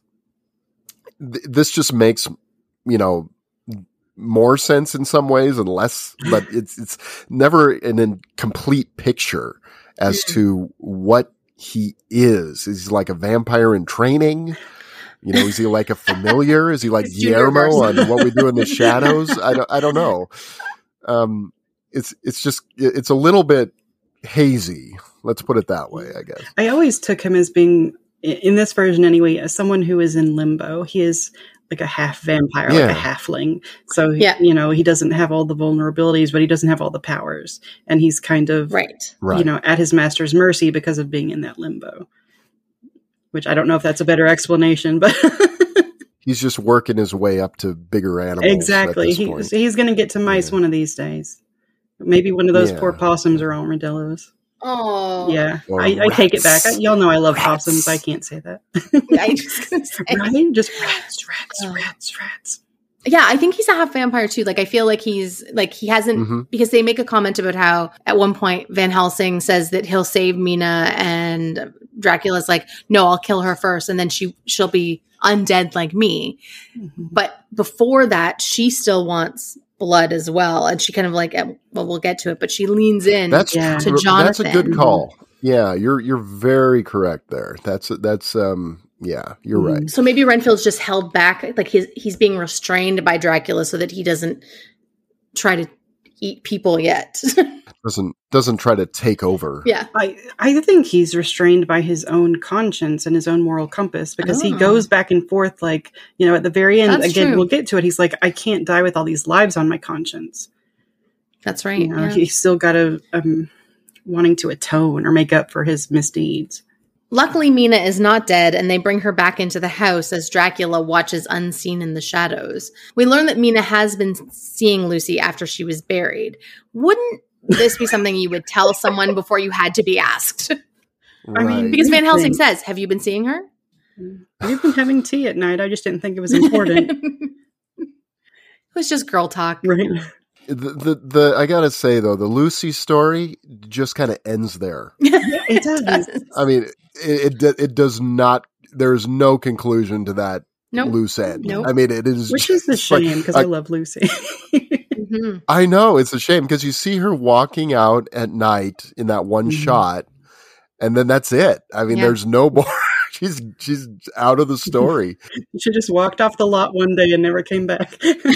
th- this just makes, you know, more sense in some ways and less, but it's, it's never an incomplete picture as mm-hmm. to what he is. Is he like a vampire in training? You know, is he like a familiar? Is he like Guillermo on What We Do in the Shadows? I don't, I don't know. Um, it's, it's just, it's a little bit hazy. Let's put it that way, I guess. I always took him as being, in this version anyway, as someone who is in limbo. He is like a half vampire, yeah. like a halfling. So, yeah. you know, he doesn't have all the vulnerabilities, but he doesn't have all the powers. And he's kind of, right. you know, at his master's mercy because of being in that limbo. Which I don't know if that's a better explanation, but... he's just working his way up to bigger animals. Exactly. He, he's going to get to mice yeah. one of these days. Maybe one of those yeah. poor possums or armadillos. Oh, yeah. I, I take it back. I, y'all know I love rats. Possums. I can't say that. Yeah, I just gonna say. Right? Just rats, rats, oh. rats, rats. Yeah, I think he's a half vampire too. Like, I feel like he's like he hasn't mm-hmm. because they make a comment about how at one point Van Helsing says that he'll save Mina, and Dracula's like, "No, I'll kill her first, and then she she'll be undead like me." Mm-hmm. But before that, she still wants blood as well, and she kind of like, well, we'll get to it, but she leans in that's, to Jonathan. That's a good call. Yeah, you're you're very correct there. That's that's um yeah, you're mm. right. So maybe Renfield's just held back, like he's he's being restrained by Dracula so that he doesn't try to eat people yet. doesn't doesn't try to take over. Yeah. I, I think he's restrained by his own conscience and his own moral compass because oh. he goes back and forth like, you know, at the very end, That's again, true. We'll get to it. He's like, I can't die with all these lives on my conscience. That's right. You know, yeah. He's still got a um, wanting to atone or make up for his misdeeds. Luckily, Mina is not dead, and they bring her back into the house as Dracula watches unseen in the shadows. We learn that Mina has been seeing Lucy after she was buried. Wouldn't this be something you would tell someone before you had to be asked? Right. I mean, because Van Helsing says, have you been seeing her? We've been having tea at night. I just didn't think it was important. It was just girl talk. Right. The, the the I gotta say though, the Lucy story just kind of ends there. It does. I mean, it, it it does not. There's no conclusion to that nope. loose end. Nope. I mean, it is, which is a shame because like, I love Lucy. mm-hmm. I know it's a shame because you see her walking out at night in that one mm-hmm. shot, and then that's it. I mean, yeah. there's no more. she's she's out of the story. She just walked off the lot one day and never came back.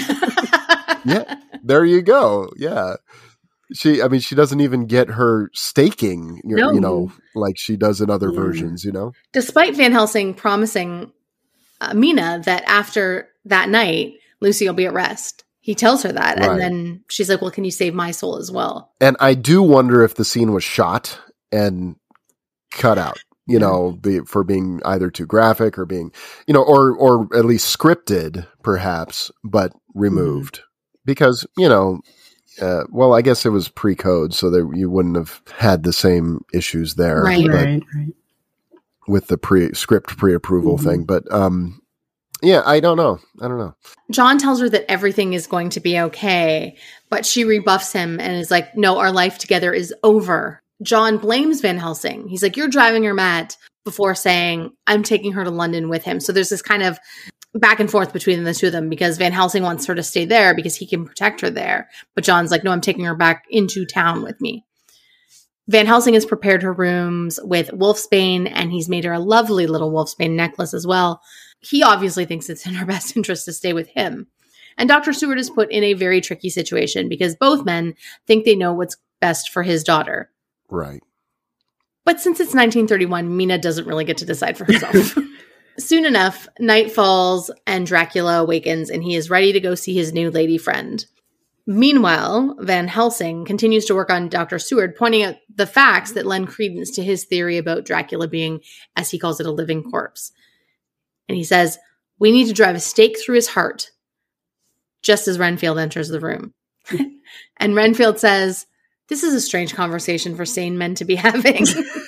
Yeah, there you go. Yeah. She, I mean, she doesn't even get her staking, you, no. you know, like she does in other yeah. versions, you know? Despite Van Helsing promising uh, Mina that after that night, Lucy will be at rest. He tells her that. Right. And then she's like, well, can you save my soul as well? And I do wonder if the scene was shot and cut out, you know, be, for being either too graphic or being, you know, or, or at least scripted perhaps, but removed. Mm. Because, you know, uh, well, I guess it was pre-code, so that you wouldn't have had the same issues there, right? Right, right. With the pre script pre-approval mm-hmm. thing. But um, yeah, I don't know. I don't know. John tells her that everything is going to be okay, but she rebuffs him and is like, "No, our life together is over." John blames Van Helsing. He's like, "You're driving her mad," before saying, "I'm taking her to London with him." So there's this kind of back and forth between the two of them because Van Helsing wants her to stay there because he can protect her there. But John's like, no, I'm taking her back into town with me. Van Helsing has prepared her rooms with wolfsbane, and he's made her a lovely little wolfsbane necklace as well. He obviously thinks it's in her best interest to stay with him. And Doctor Seward is put in a very tricky situation because both men think they know what's best for his daughter. Right. But since it's nineteen thirty-one, Mina doesn't really get to decide for herself. Soon enough, night falls and Dracula awakens and he is ready to go see his new lady friend. Meanwhile, Van Helsing continues to work on Doctor Seward, pointing out the facts that lend credence to his theory about Dracula being, as he calls it, a living corpse. And he says, we need to drive a stake through his heart. just as Renfield enters the room. And Renfield says, "This is a strange conversation for sane men to be having."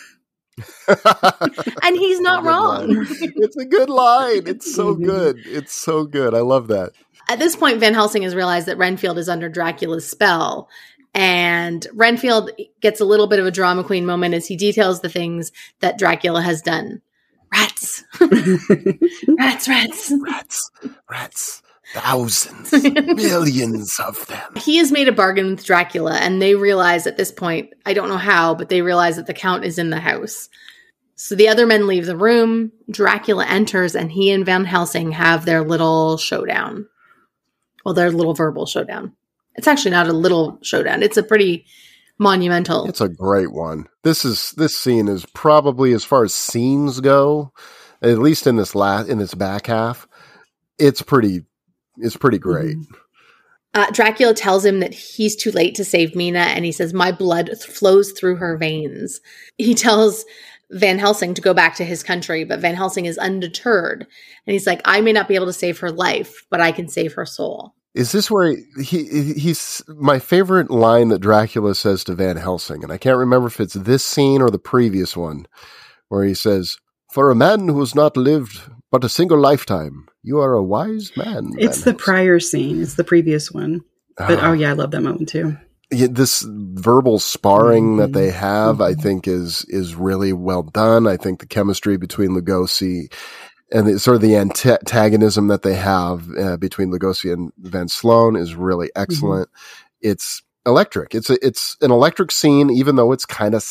And he's not wrong. Line. It's a good line. It's so good. It's so good. I love that. At this point, Van Helsing has realized that Renfield is under Dracula's spell. And Renfield gets a little bit of a drama queen moment as he details the things that Dracula has done. Rats. rats, rats. Rats. Rats. Thousands. Millions of them. He has made a bargain with Dracula, and they realize at this point, I don't know how, but they realize that the Count is in the house. So the other men leave the room. Dracula enters, and he and Van Helsing have their little showdown. Well, their little verbal showdown. It's actually not a little showdown. It's a pretty monumental. It's a great one. This is this scene is probably, as far as scenes go, at least in this last in this back half, it's pretty it's pretty great. Mm-hmm. Uh, Dracula tells him that he's too late to save Mina, and he says, "My blood th- flows through her veins." He tells Van Helsing to go back to his country, but Van Helsing is undeterred, and he's like, "I may not be able to save her life, but I can save her soul." Is this where he, he he's my favorite line that Dracula says to Van Helsing, and I can't remember if it's this scene or the previous one, where he says, "For a man who has not lived but a single lifetime, you are a wise man." It's Van the prior scene. It's the previous one. But oh, oh yeah, I love that moment too. Yeah, this verbal sparring mm-hmm. that they have, mm-hmm. I think, is is really well done. I think the chemistry between Lugosi and the, sort of the antagonism that they have uh, between Lugosi and Van Sloan is really excellent. Mm-hmm. It's electric. It's a, it's an electric scene, even though it's kind of,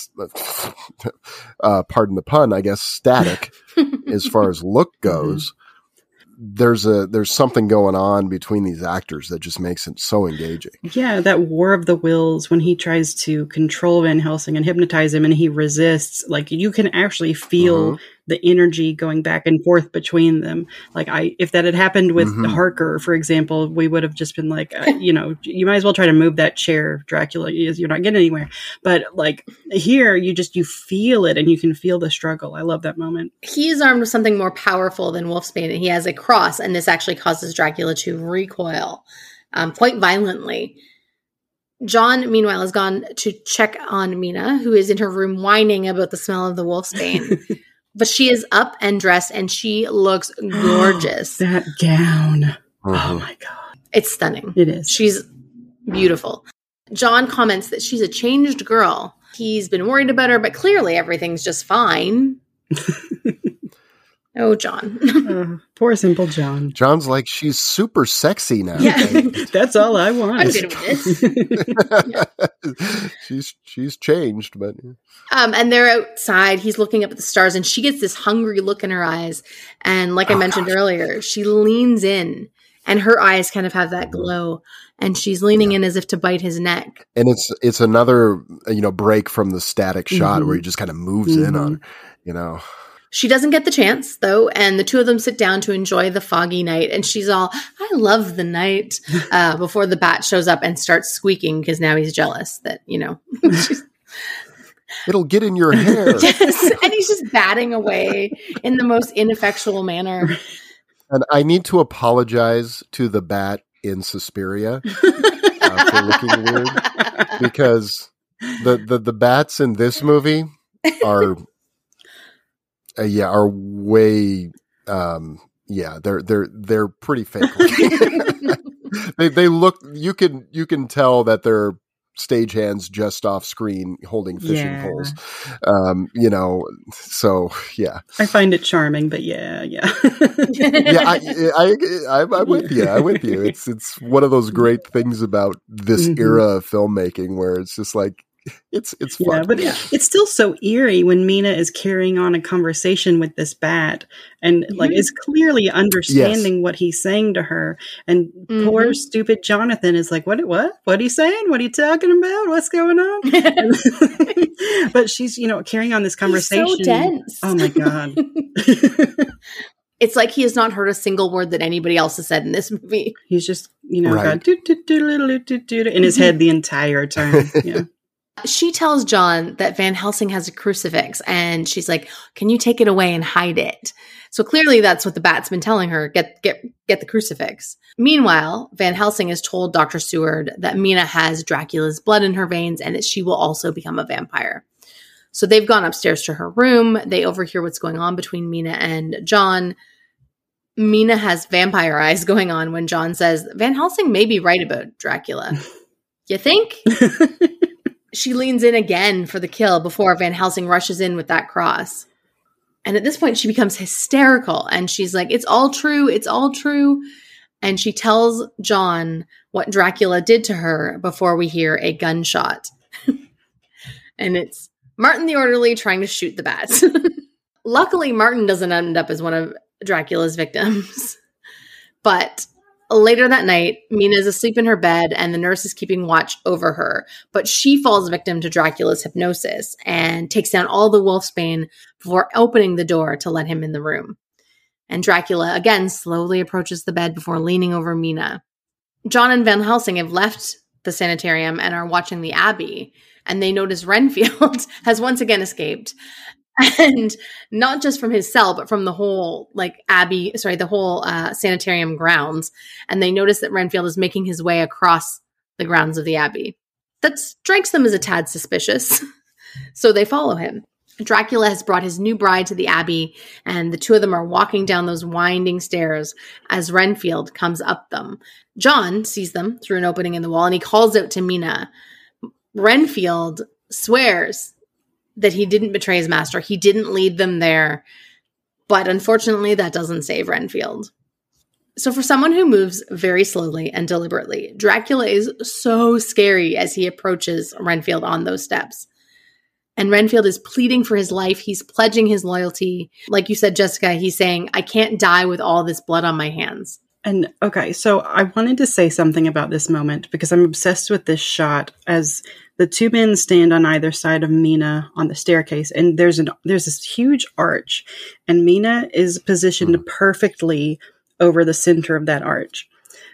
uh, pardon the pun, I guess, static as far as look goes. Mm-hmm. There's a there's something going on between these actors that just makes it so engaging. Yeah, that war of the wills when he tries to control Van Helsing and hypnotize him and he resists, like you can actually feel mm-hmm. the energy going back and forth between them. Like I if that had happened with mm-hmm. Harker, for example, we would have just been like, uh, you know, you might as well try to move that chair, Dracula, you're not getting anywhere. But like here, you just you feel it and you can feel the struggle. I love that moment. He is armed with something more powerful than Wolfsbane, and he has a cross, and this actually causes Dracula to recoil um, quite violently. John, meanwhile, has gone to check on Mina, who is in her room whining about the smell of the Wolfsbane. But she is up and dressed, and she looks gorgeous. That gown. Mm-hmm. Oh, my God. It's stunning. It is. She's beautiful. John comments that she's a changed girl. He's been worried about her, but clearly everything's just fine. Oh, John. uh, poor simple John. John's like, she's super sexy now. Yeah. That's all I want. I'm good with this. she's she's changed, but um, and they're outside. He's looking up at the stars, and she gets this hungry look in her eyes. And like I oh, mentioned gosh. earlier, she leans in, and her eyes kind of have that glow. And she's leaning yeah. in as if to bite his neck. And it's it's another you know break from the static shot mm-hmm. where he just kind of moves mm-hmm. in on her, you know. She doesn't get the chance, though, and the two of them sit down to enjoy the foggy night, and she's all, "I love the night," uh, before the bat shows up and starts squeaking because now he's jealous that, you know. It'll get in your hair. Yes, and he's just batting away in the most ineffectual manner. And I need to apologize to the bat in Suspiria uh, for looking weird, because the, the, the bats in this movie are... Uh, yeah, are way, um, yeah, they're they're they're pretty fake. they they look. You can you can tell that they're stagehands just off screen holding fishing yeah. poles. Um, you know, so yeah. I find it charming, but yeah, yeah, yeah. I, I, I I'm with you. I'm with you. It's it's one of those great things about this mm-hmm. era of filmmaking where it's just like. It's it's fun. Yeah, but yeah. it's still so eerie when Mina is carrying on a conversation with this bat and mm-hmm. like is clearly understanding yes. what he's saying to her. And mm-hmm. poor stupid Jonathan is like, "What? What? What are you saying? What are you talking about? What's going on?" But she's you know carrying on this conversation. He's so dense. Oh my God. It's like he has not heard a single word that anybody else has said in this movie. He's just you know right. got do, do, do, do, do, do, in his head the entire time. Yeah. She tells John that Van Helsing has a crucifix, and she's like, "Can you take it away and hide it?" So clearly that's what the bat's been telling her, get get get the crucifix. Meanwhile, Van Helsing has told Doctor Seward that Mina has Dracula's blood in her veins and that she will also become a vampire. So they've gone upstairs to her room. They overhear what's going on between Mina and John. Mina has vampire eyes going on when John says, Van Helsing may be right about Dracula. You think? She leans in again for the kill before Van Helsing rushes in with that cross. And at this point, she becomes hysterical. And she's like, it's all true. It's all true. And she tells John what Dracula did to her before we hear a gunshot. And it's Martin the orderly trying to shoot the bats. Luckily, Martin doesn't end up as one of Dracula's victims. But later that night, Mina is asleep in her bed and the nurse is keeping watch over her. But she falls victim to Dracula's hypnosis and takes down all the wolfsbane before opening the door to let him in the room. And Dracula again slowly approaches the bed before leaning over Mina. John and Van Helsing have left the sanitarium and are watching the Abbey. And they notice Renfield has once again escaped. And not just from his cell, but from the whole, like, Abbey, sorry, the whole uh, sanitarium grounds. And they notice that Renfield is making his way across the grounds of the Abbey. That strikes them as a tad suspicious. So they follow him. Dracula has brought his new bride to the Abbey, and the two of them are walking down those winding stairs as Renfield comes up them. John sees them through an opening in the wall, and he calls out to Mina. Renfield swears that he didn't betray his master. He didn't lead them there. But unfortunately, that doesn't save Renfield. So for someone who moves very slowly and deliberately, Dracula is so scary as he approaches Renfield on those steps. And Renfield is pleading for his life. He's pledging his loyalty. Like you said, Jessica, he's saying, I can't die with all this blood on my hands. And okay, so I wanted to say something about this moment because I'm obsessed with this shot as the two men stand on either side of Mina on the staircase, and there's an there's this huge arch, and Mina is positioned mm. perfectly over the center of that arch.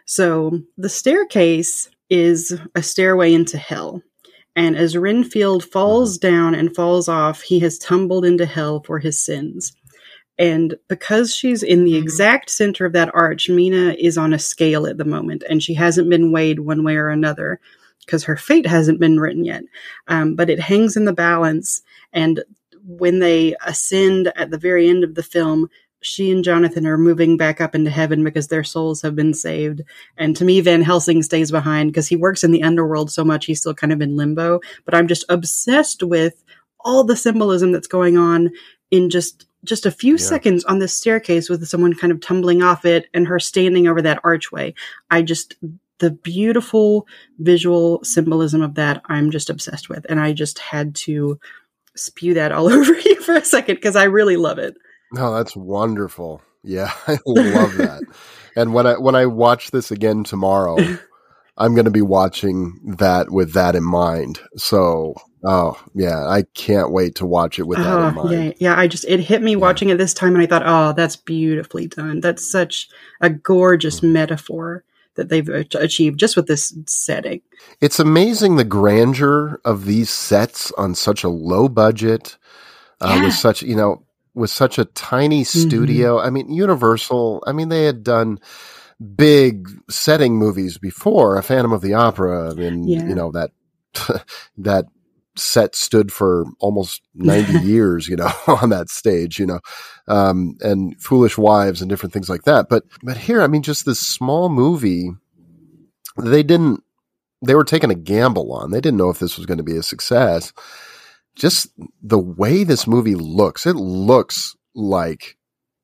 So the staircase is a stairway into hell. And as Renfield falls down and falls off, he has tumbled into hell for his sins. And because she's in the exact center of that arch, Mina is on a scale at the moment, and she hasn't been weighed one way or another because her fate hasn't been written yet. Um, but it hangs in the balance. And when they ascend at the very end of the film, she and Jonathan are moving back up into heaven because their souls have been saved. And to me, Van Helsing stays behind because he works in the underworld so much, he's still kind of in limbo. But I'm just obsessed with all the symbolism that's going on in just just a few yeah. seconds on this staircase with someone kind of tumbling off it and her standing over that archway. I just, the beautiful visual symbolism of that, I'm just obsessed with. And I just had to spew that all over you for a second because I really love it. No, that's wonderful. Yeah, I love that. And when I when I watch this again tomorrow, I'm going to be watching that with that in mind. So, oh, yeah, I can't wait to watch it with that oh, in mind. Yeah, yeah, I just, it hit me yeah. watching it this time, and I thought, oh, that's beautifully done. That's such a gorgeous mm-hmm. metaphor that they've achieved just with this setting. It's amazing the grandeur of these sets on such a low budget, uh, yeah. with such, you know, with such a tiny studio. Mm-hmm. I mean, Universal, I mean, they had done big setting movies before, a Phantom of the Opera. I mean, yeah. you know, that, that set stood for almost ninety years, you know, on that stage, you know, um, and Foolish Wives and different things like that. But, but here, I mean, just this small movie, they didn't, they were taking a gamble on. They didn't know if this was going to be a success. Just the way this movie looks, it looks like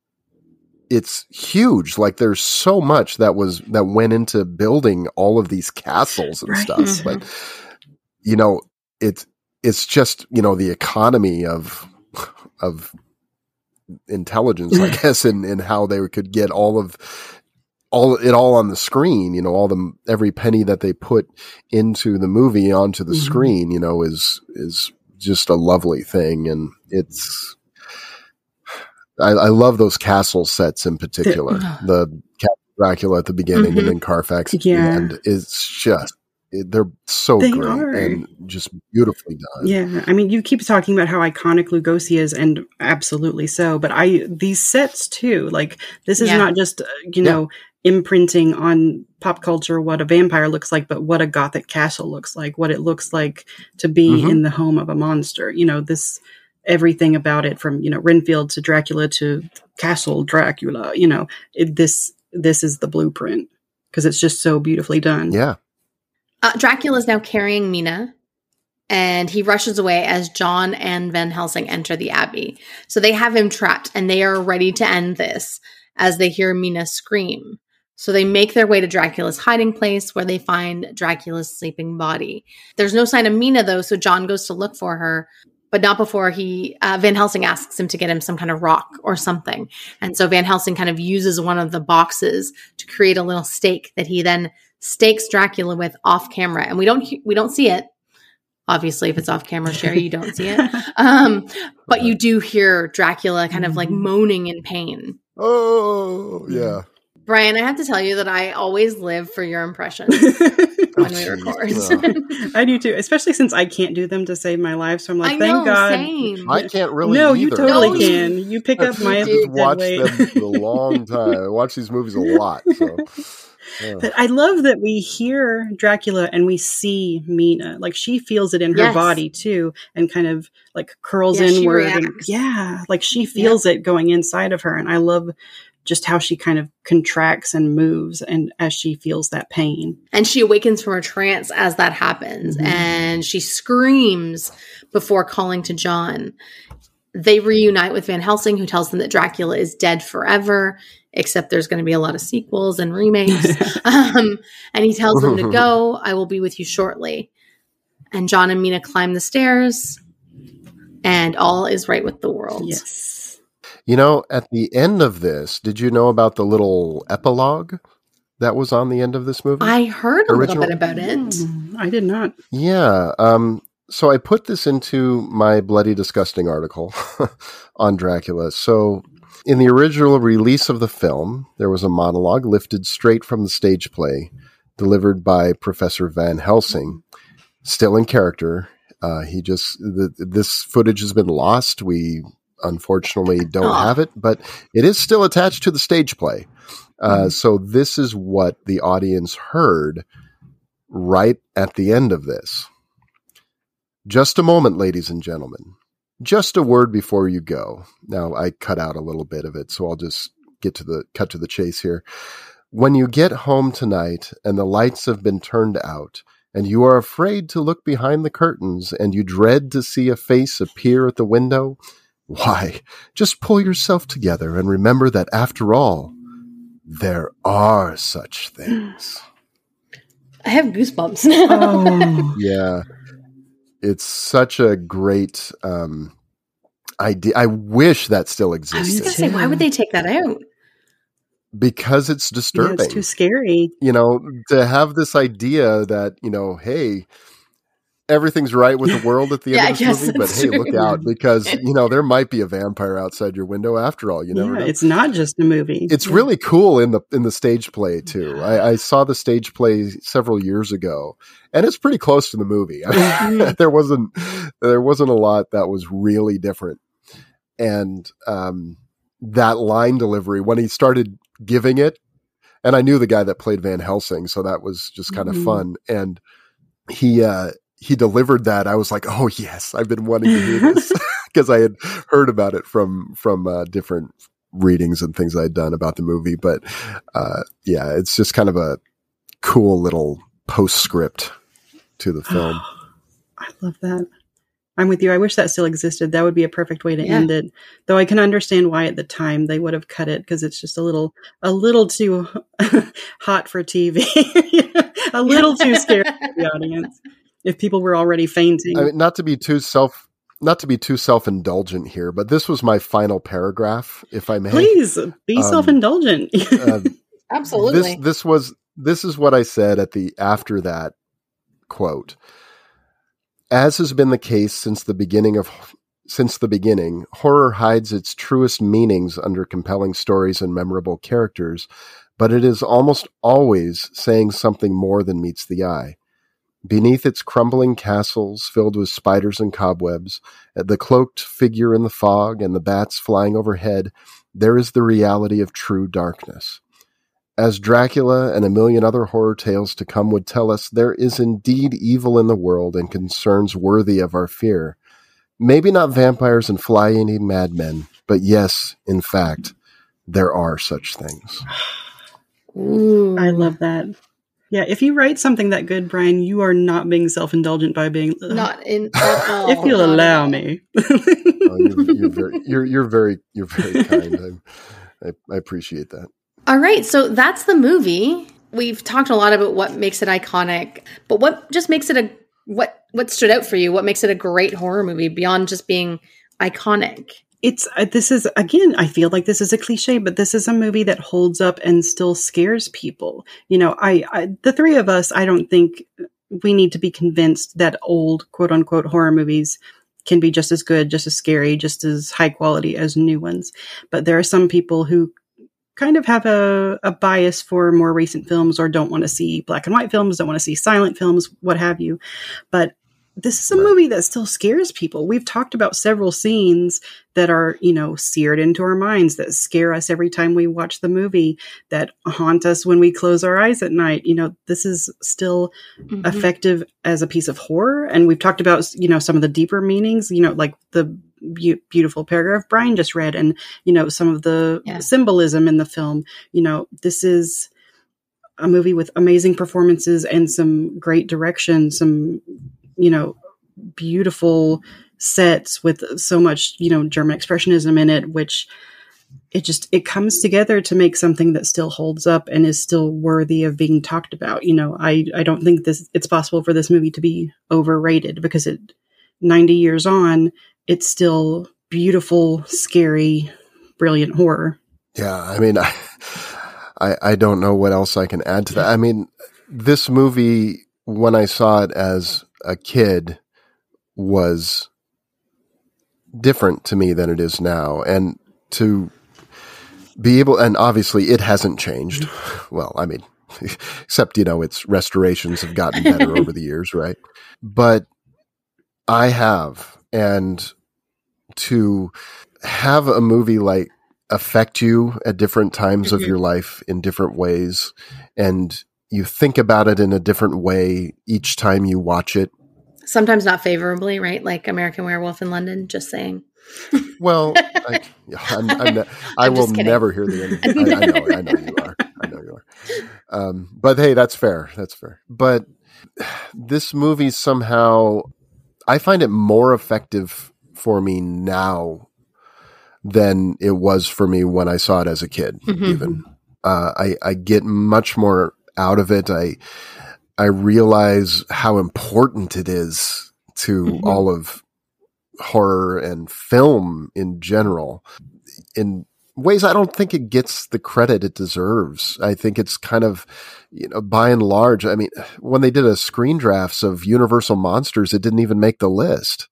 it's huge. Like there's so much that was, that went into building all of these castles and right. stuff. Mm-hmm. But, you know, it's, it's just, you know, the economy of, of intelligence, I guess, in, in how they could get all of, all it all on the screen, you know, all the, every penny that they put into the movie onto the mm-hmm. screen, you know, is, is, just a lovely thing. And it's, I, I love those castle sets in particular. The, the Dracula at the beginning mm-hmm. and then Carfax at yeah. the end is just it, they're so They great are. and just beautifully done. Yeah, I mean, you keep talking about how iconic Lugosi is, and absolutely so. But I these sets too, like this is Yeah. not just uh, you Yeah. know imprinting on pop culture what a vampire looks like, but what a gothic castle looks like, what it looks like to be Mhm. in the home of a monster. You know, this everything about it, from you know Renfield to Dracula to Castle Dracula. You know, it, this this is the blueprint because it's just so beautifully done. Yeah. Uh, Dracula is now carrying Mina, and he rushes away as John and Van Helsing enter the Abbey. So they have him trapped, and they are ready to end this as they hear Mina scream. So they make their way to Dracula's hiding place, where they find Dracula's sleeping body. There's no sign of Mina, though, so John goes to look for her, but not before he uh, Van Helsing asks him to get him some kind of rock or something. And so Van Helsing kind of uses one of the boxes to create a little stake that he then stakes Dracula with off camera. And we don't we don't see it. Obviously, if it's off camera, Sherry, you don't see it. Um, but you do hear Dracula kind of like moaning in pain. Oh, yeah. Brian, I have to tell you that I always live for your impressions when we record. I do too, especially since I can't do them to save my life. So I'm like, I thank know, God. same. I can't really No, either. you totally No, you- can. You pick up my I just dead watched weight. them for a long time. I watch these movies a lot. So, yeah. But I love that we hear Dracula and we see Mina. Like she feels it in her Yes. body too, and kind of like curls Yeah, she inward. And, reacts. yeah, like she feels it going inside of her. And I love just how she kind of contracts and moves, and as she feels that pain. And she awakens from her trance as that happens. Mhm. And she screams before calling to John. They reunite with Van Helsing, who tells them that Dracula is dead forever, except there's going to be a lot of sequels and remakes. um, and he tells them to go. I will be with you shortly. And John and Mina climb the stairs, and all is right with the world. Yes. You know, at the end of this, did you know about the little epilogue that was on the end of this movie? I heard a little Original- bit about it. Mm, I did not. Yeah. Um, so I put this into my Bloody Disgusting article on Dracula. So in the original release of the film, there was a monologue lifted straight from the stage play, delivered by Professor Van Helsing, still in character. Uh, he just, the, this footage has been lost. We unfortunately don't Aw. have it, but it is still attached to the stage play. Uh, so this is what the audience heard right at the end of this. Just a moment, ladies and gentlemen. Just a word before you go. Now, I cut out a little bit of it, so I'll just get to the cut to the chase here. When you get home tonight and the lights have been turned out, and you are afraid to look behind the curtains, and you dread to see a face appear at the window, why, just pull yourself together and remember that after all, there are such things. I have goosebumps now. Oh, Yeah. It's such a great um, idea. I wish that still I was going existed to say, why would they take that out? because it's yeah, disturbing. it's too scary. You know, to have this idea that, you know, hey, everything's right with the world at the Yeah, end I of this guess movie, but that's hey, true. look out because, you know, there might be a vampire outside your window after all. You never Yeah, know. it's not just a movie. It's Yeah. really cool in the in the stage play too. I, I saw the stage play several years ago, and it's pretty close to the movie. there wasn't there wasn't a lot that was really different, and um, that line delivery when he started giving it, and I knew the guy that played Van Helsing, so that was just kind of Mhm. fun. And he uh, he delivered that. I was like, oh yes, I've been wanting to hear this because I had heard about it from from uh, different readings and things I had done about the movie. But uh, yeah, it's just kind of a cool little postscript to the film. I love that. I'm with you. I wish that still existed. That would be a perfect way to Yeah. end it. Though I can understand why at the time they would have cut it because it's just a little, a little too hot for T V, a little too scary for the audience. If people were already fainting, I mean, not to be too self, not to be too self-indulgent here, but this was my final paragraph, if I may. please be Um, self-indulgent. Uh, Absolutely. This this was this is what I said at the after that quote. As has been the case since the beginning of since the beginning, horror hides its truest meanings under compelling stories and memorable characters, but it is almost always saying something more than meets the eye. Beneath its crumbling castles filled with spiders and cobwebs, the cloaked figure in the fog and the bats flying overhead, there is the reality of true darkness. As Dracula and a million other horror tales to come would tell us, there is indeed evil in the world and concerns worthy of our fear. Maybe not vampires and fly-eating madmen, but yes, in fact, there are such things. Ooh. I love that. Yeah, if you write something that good, Brian, you are not being self-indulgent by being not in at all. If you'll allow me. oh, you're, you're very, you're, you're very, you're very kind. I, I appreciate that. All right, so that's the movie. We've talked a lot about what makes it iconic, but what just makes it a what what stood out for you? What makes it a great horror movie beyond just being iconic? It's uh, this is again, I feel like this is a cliche, but this is a movie that holds up and still scares people. You know, I, I the three of us, I don't think we need to be convinced that old quote unquote horror movies can be just as good, just as scary, just as high quality as new ones. But there are some people who kind of have a, a bias for more recent films or don't want to see black and white films, don't want to see silent films, what have you. But this is a movie that still scares people. We've talked about several scenes that are, you know, seared into our minds, that scare us every time we watch the movie, that haunt us when we close our eyes at night. You know, this is still mm-hmm. effective as a piece of horror. And we've talked about, you know, some of the deeper meanings, you know, like the be- beautiful paragraph Brian just read and, you know, some of the yeah. symbolism in the film. You know, this is a movie with amazing performances and some great direction, some, you know, beautiful sets with so much, you know, German expressionism in it, which it just, it comes together to make something that still holds up and is still worthy of being talked about. You know, I, I don't think this, it's possible for this movie to be overrated because it, ninety years on, it's still beautiful, scary, brilliant horror. Yeah. I mean, I, I, I don't know what else I can add to that. I mean, this movie, when I saw it as a kid, was different to me than it is now. And to be able, and obviously it hasn't changed. Well, I mean, except, you know, its restorations have gotten better over the years, right? But I have, and to have a movie like affect you at different times of your life in different ways, and you think about it in a different way each time you watch it. Sometimes not favorably, right? Like American Werewolf in London, just saying. Well, I, I'm, I'm ne- I will never hear the end. I, I know, I know you are. I know you are. Um, but hey, that's fair. That's fair. But this movie somehow, I find it more effective for me now than it was for me when I saw it as a kid. Mm-hmm. Even uh, I, I get much more out of it. I I realize how important it is to mm-hmm. all of horror and film in general in ways I don't think it gets the credit it deserves. I think it's kind of, you know, by and large, I mean, when they did a screen drafts of Universal Monsters, it didn't even make the list.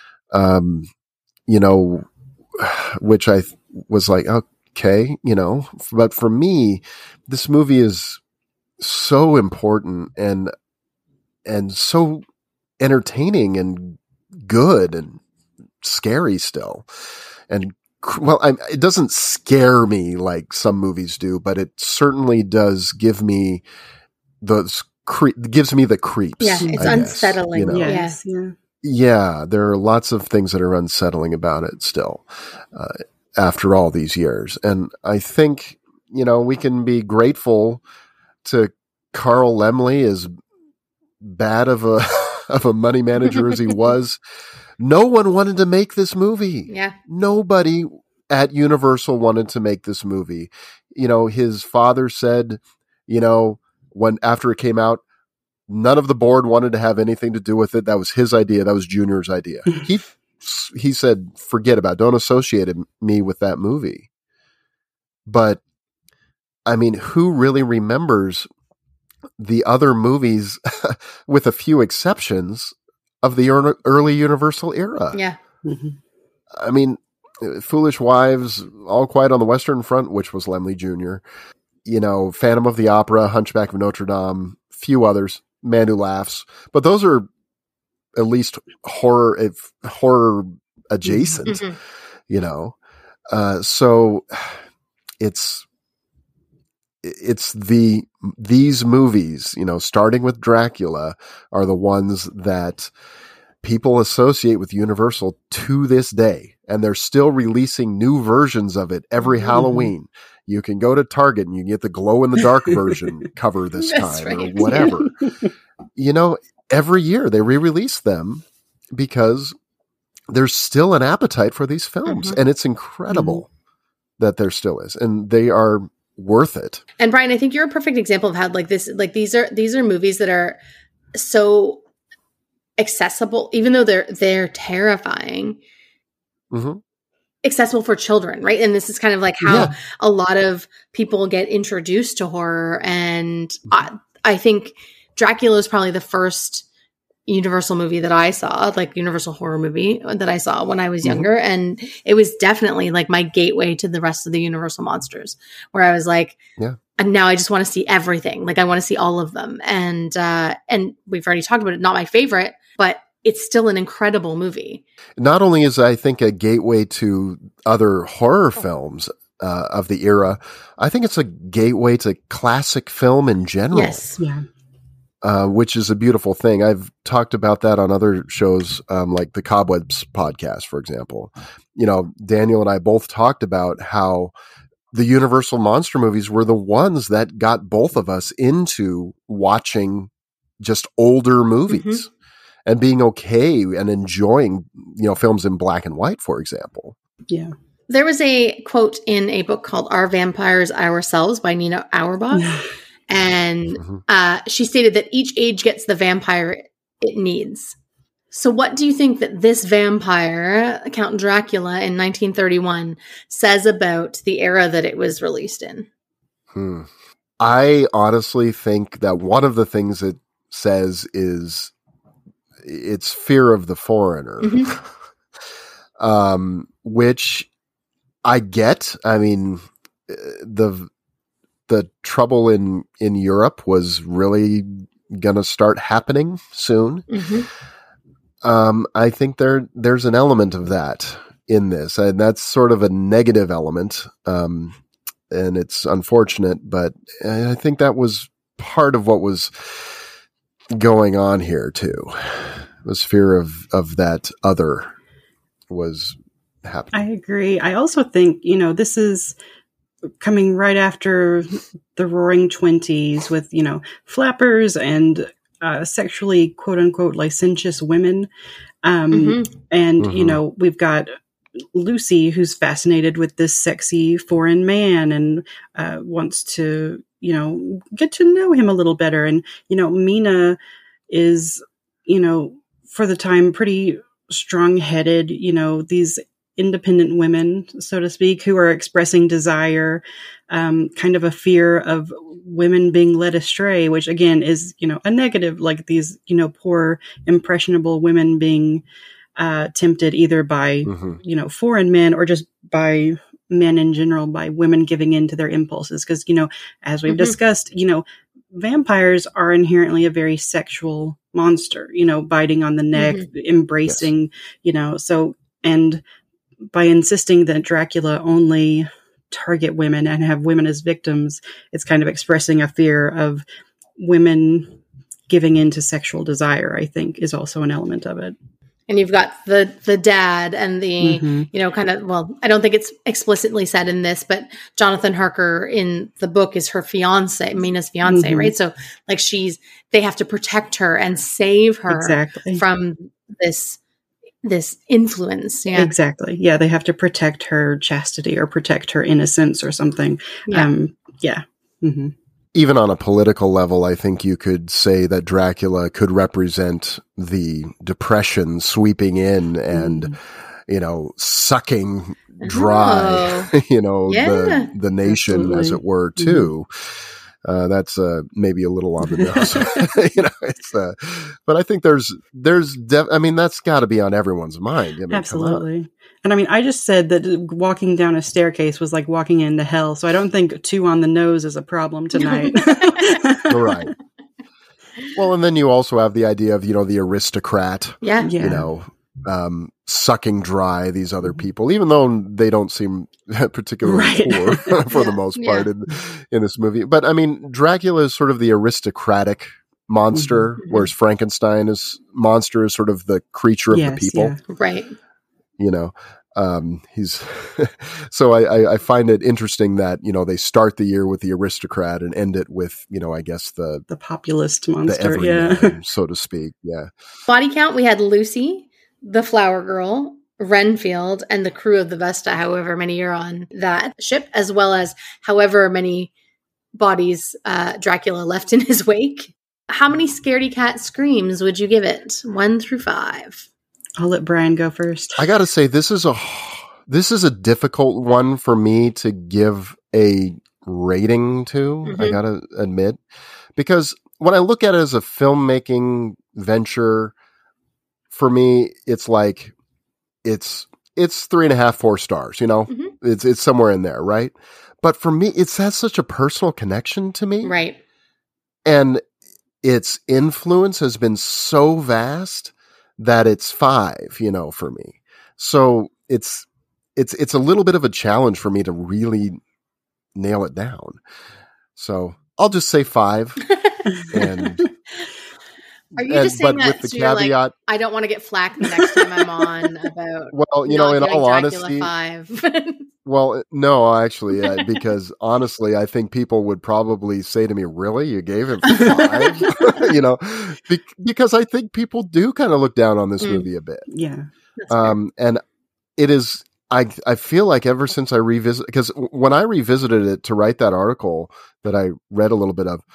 Um, you know, which I th- was like, okay, you know, but for me, this movie is so important and, and so entertaining and good and scary still. And well, I, it doesn't scare me like some movies do, but it certainly does give me those cre- gives me the creeps. Yeah, it's I unsettling. Guess, you know? Yes, yeah. Yeah, there are lots of things that are unsettling about it still, uh, after all these years. And I think, you know, we can be grateful to Carl Laemmle, as bad of a of a money manager as he was. No one wanted to make this movie. Yeah. Nobody at Universal wanted to make this movie. You know, his father said, you know, when after it came out, none of the board wanted to have anything to do with it. That was his idea. That was Junior's idea. he he said, forget about it. Don't associate me with that movie. But, I mean, who really remembers the other movies, with a few exceptions, of the early Universal era? Yeah. Mm-hmm. I mean, Foolish Wives, All Quiet on the Western Front, which was Laemmle Junior, you know, Phantom of the Opera, Hunchback of Notre Dame, few others. Man Who Laughs, but those are at least horror, if horror adjacent, Mm-hmm. you know? Uh, so it's, it's the, these movies, you know, starting with Dracula, are the ones that people associate with Universal to this day. And they're still releasing new versions of it every mm-hmm. Halloween. You can go to Target and you can get the glow in the dark version cover this time right. or whatever. You know, every year they re-release them because there's still an appetite for these films. Mm-hmm. And it's incredible mm-hmm. that there still is. And they are worth it. And Brian, I think you're a perfect example of how like this, like these are, these are movies that are so accessible, even though they're, they're terrifying, mm-hmm. accessible for children. Right. And this is kind of like how yeah. a lot of people get introduced to horror. And I, I think Dracula is probably the first Universal movie that I saw, like Universal horror movie that I saw when I was younger. Mm-hmm. And it was definitely like my gateway to the rest of the Universal monsters, where I was like, yeah. and now I just want to see everything. Like I want to see all of them. And, uh, and we've already talked about it, not my favorite, but it's still an incredible movie. Not only is, I think, a gateway to other horror films uh, of the era, I think it's a gateway to classic film in general. Yes. Yeah. Uh, which is a beautiful thing. I've talked about that on other shows, um, like the Cobwebs podcast, for example. You know, Daniel and I both talked about how the Universal monster movies were the ones that got both of us into watching just older movies mm-hmm. and being okay and enjoying, you know, films in black and white, for example. Yeah. There was a quote in a book called Our Vampires Ourselves by Nina Auerbach. And mm-hmm. uh, she stated that each age gets the vampire it needs. So what do you think that this vampire, Count Dracula in nineteen thirty-one, says about the era that it was released in? Hmm. I honestly think that one of the things it says is it's fear of the foreigner, mm-hmm. um, which I get. I mean, the... The trouble in, in Europe was really going to start happening soon. Mm-hmm. Um, I think there there's an element of that in this, and that's sort of a negative element, um, and it's unfortunate, but I think that was part of what was going on here too. Was fear of, of that other was happening. I agree. I also think, you know, this is coming right after the Roaring Twenties with, you know, flappers and uh, sexually quote unquote licentious women. Um, mm-hmm. And, mm-hmm. you know, we've got Lucy, who's fascinated with this sexy foreign man and uh, wants to, you know, get to know him a little better. And, you know, Mina is, you know, for the time pretty strong headed, you know, these independent women, so to speak, who are expressing desire, um, kind of a fear of women being led astray, which again is, you know, a negative, like these, you know, poor, impressionable women being uh, tempted either by, mm-hmm. you know, foreign men or just by men in general, by women giving in to their impulses. Because, you know, as we've mm-hmm. discussed, you know, vampires are inherently a very sexual monster, you know, biting on the neck, mm-hmm. embracing, yes. you know, so, and by insisting that Dracula only target women and have women as victims, it's kind of expressing a fear of women giving in to sexual desire, I think, is also an element of it. And you've got the the dad and the, mm-hmm. you know, kind of, well, I don't think it's explicitly said in this, but Jonathan Harker in the book is her fiance, Mina's fiance, mm-hmm. right? So like she's, they have to protect her and save her exactly. from this this influence. Yeah, exactly. Yeah. They have to protect her chastity or protect her innocence or something. Yeah. Um, yeah. Mm-hmm. Even on a political level, I think you could say that Dracula could represent the Depression sweeping in and, mm. you know, sucking dry, oh. you know, yeah. the, the nation, absolutely. As it were, too. Mm-hmm. Uh, that's uh, maybe a little on the nose, you know. It's, uh, but I think there's, there's, def- I mean, that's got to be on everyone's mind. I mean, absolutely. And I mean, I just said that walking down a staircase was like walking into hell, so I don't think two on the nose is a problem tonight. Right. Well, and then you also have the idea of, you know, the aristocrat, Yeah. Yeah. you know, um, sucking dry these other people, even though they don't seem particularly Right. poor for Yeah. the most Yeah. part in, in this movie. But I mean, Dracula is sort of the aristocratic monster, Mhm. whereas Frankenstein is monster is sort of the creature of Yes, the people, yeah. Right. you know. Um, he's so I, I, I find it interesting that, you know, they start the year with the aristocrat and end it with, you know, I guess the, The populist the monster. Yeah. everyman, so to speak. Yeah. Body count, we had Lucy, the flower girl, Renfield, and the crew of the Vesta, however many are on that ship, as well as however many bodies uh, Dracula left in his wake. How many scaredy cat screams would you give it? One through five. I'll let Brian go first. I got to say, this is a this is a difficult one for me to give a rating to. Mm-hmm. I got to admit, because when I look at it as a filmmaking venture, for me, it's like it's it's three and a half, four stars. You know, Mhm. it's it's somewhere in there, right? But for me, it's has such a personal connection to me, Right. and its influence has been so vast that it's five, you know, for me. So it's, it's, it's a little bit of a challenge for me to really nail it down. So I'll just say five. And, Are you and just saying but that with the so you're like, caveat, I don't want to get flack the next time I'm on about well, you know, not in giving all Dracula honesty, five. well, no, actually, uh, because honestly, I think people would probably say to me, really, you gave him five? You know, be- because I think people do kind of look down on this Mm. movie a bit. Yeah. That's fair. Um, and it is, I, I feel like ever since I revisit, because when I revisited it to write that article that I read a little bit of,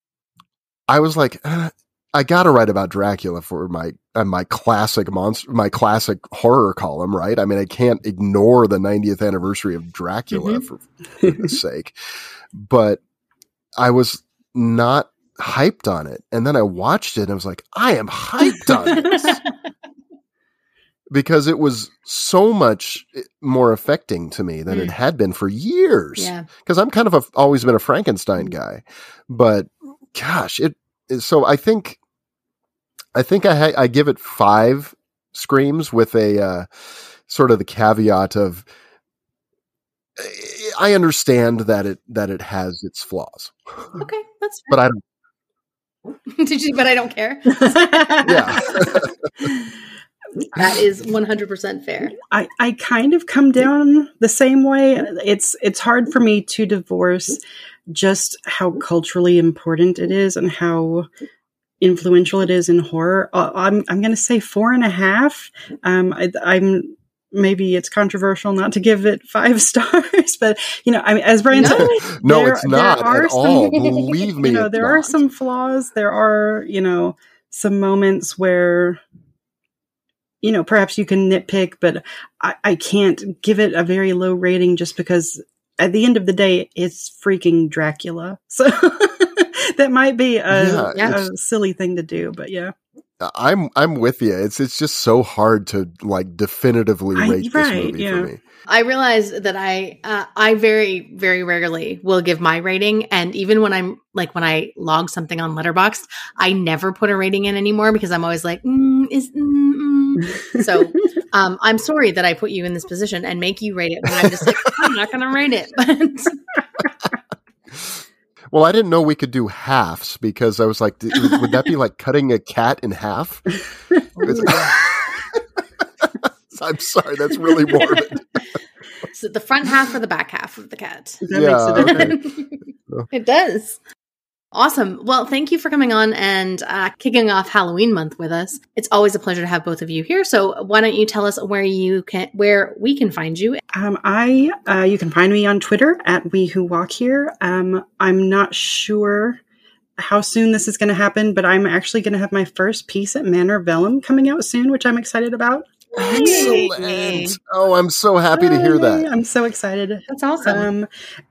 I was like, uh, I got to write about Dracula for my, uh, my classic monster, my classic horror column, right? I mean, I can't ignore the ninetieth anniversary of Dracula Mhm. for goodness sake, but I was not hyped on it. And then I watched it and I was like, I am hyped on this. Because it was so much more affecting to me than Mm. it had been for years. Yeah. Because I'm kind of a, always been a Frankenstein guy, but gosh, it. So I think, I think I ha- I give it five screams with a uh, sort of the caveat of I understand that it that it has its flaws, Okay, that's fair. but I don't. Did you? But I don't care. Yeah. That is one hundred percent fair. I, I kind of come down the same way. It's it's hard for me to divorce just how culturally important it is and how influential it is in horror. Uh, I'm I'm going to say four and a half. Um, I, I'm maybe it's controversial not to give it five stars, but you know, I mean, as Brian No. said, No, there- it's there not are at some- all. Believe me, you know, it's there are not. some flaws. There are, you know, some moments where, you know, perhaps you can nitpick, but I, I can't give it a very low rating just because at the end of the day, it's freaking Dracula. So that might be a, Yeah, a silly thing to do, but yeah. I'm I'm with you. It's it's just so hard to like definitively I- rate this right, movie yeah. for me. I realize that I uh, I very very rarely will give my rating, and even when I'm like when I log something on Letterboxd, I never put a rating in anymore because I'm always like, mm, is mm, mm. So um, I'm sorry that I put you in this position and make you rate it when I'm just like I'm not going to rate it. But Well, I didn't know we could do halves because I was like, d- would that be like cutting a cat in half? I'm sorry, that's really morbid. so the front half or the back half of the cat. That Yeah, makes it okay. It does. Awesome. Well, thank you for coming on and uh, kicking off Halloween month with us. It's always a pleasure to have both of you here. So why don't you tell us where you can, where we can find you? Um, I, uh, you can find me on Twitter at We Who Walk Here. Um, I'm not sure how soon this is going to happen, but I'm actually going to have my first piece at Manor Vellum coming out soon, which I'm excited about. Excellent. Oh, I'm so happy to hear Yay, that. I'm so excited. That's awesome. Um,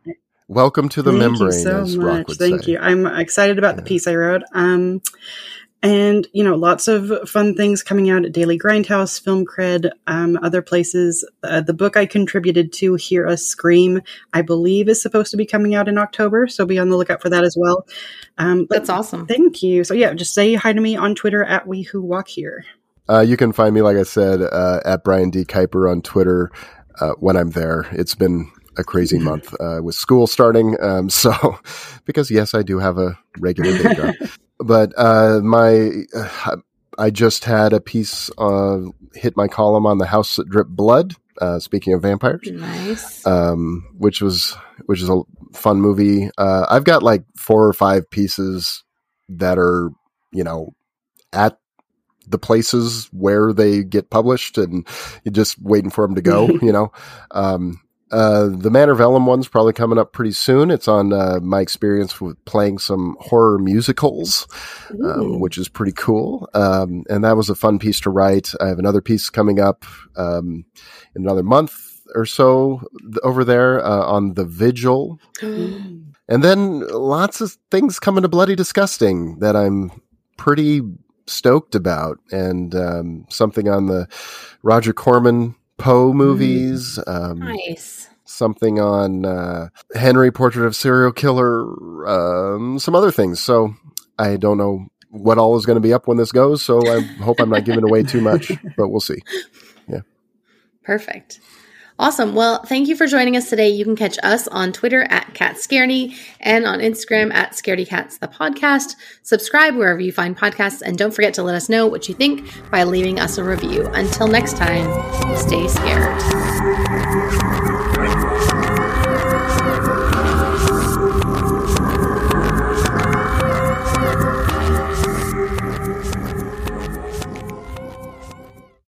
Welcome to the thank membrane, you so as Rock much. would Thank say. you. I'm excited about the Yeah. piece I wrote. Um, And, you know, lots of fun things coming out at Daily Grindhouse, Film Cred, um, other places. Uh, the book I contributed to, Hear Us Scream, I believe is supposed to be coming out in October. So be on the lookout for that as well. Um, but That's awesome. Thank you. So yeah, just say hi to me on Twitter at We Who Walk Here. Uh, you can find me, like I said, uh, at Brian D. Kuiper on Twitter uh, when I'm there. It's been a crazy month uh, with school starting. Um, so, because yes, I do have a regular day job. But uh, my, uh, I just had a piece uh, hit my column on The House That Dripped Blood. Uh, speaking of vampires, nice. Um, which was which is a fun movie. Uh, I've got like four or five pieces that are, you know, at the places where they get published, and you're just waiting for them to go. you know. Um, Uh, the Manor Vellum one's probably coming up pretty soon. It's on uh, my experience with playing some horror musicals, um, which is pretty cool. Um, and that was a fun piece to write. I have another piece coming up um, in another month or so over there uh, on The Vigil. And then lots of things coming to Bloody Disgusting that I'm pretty stoked about. And um, something on the Roger Corman Poe movies. Um, nice. Something on uh, Henry, Portrait of Serial Killer, um, some other things. So I don't know what all is going to be up when this goes. So I hope I'm not giving away too much, but we'll see. Yeah. Perfect. Awesome. Well, thank you for joining us today. You can catch us on Twitter at CatScaredy and on Instagram at ScaredyCats, the podcast. Subscribe wherever you find podcasts, and don't forget to let us know what you think by leaving us a review. Until next time, stay scared.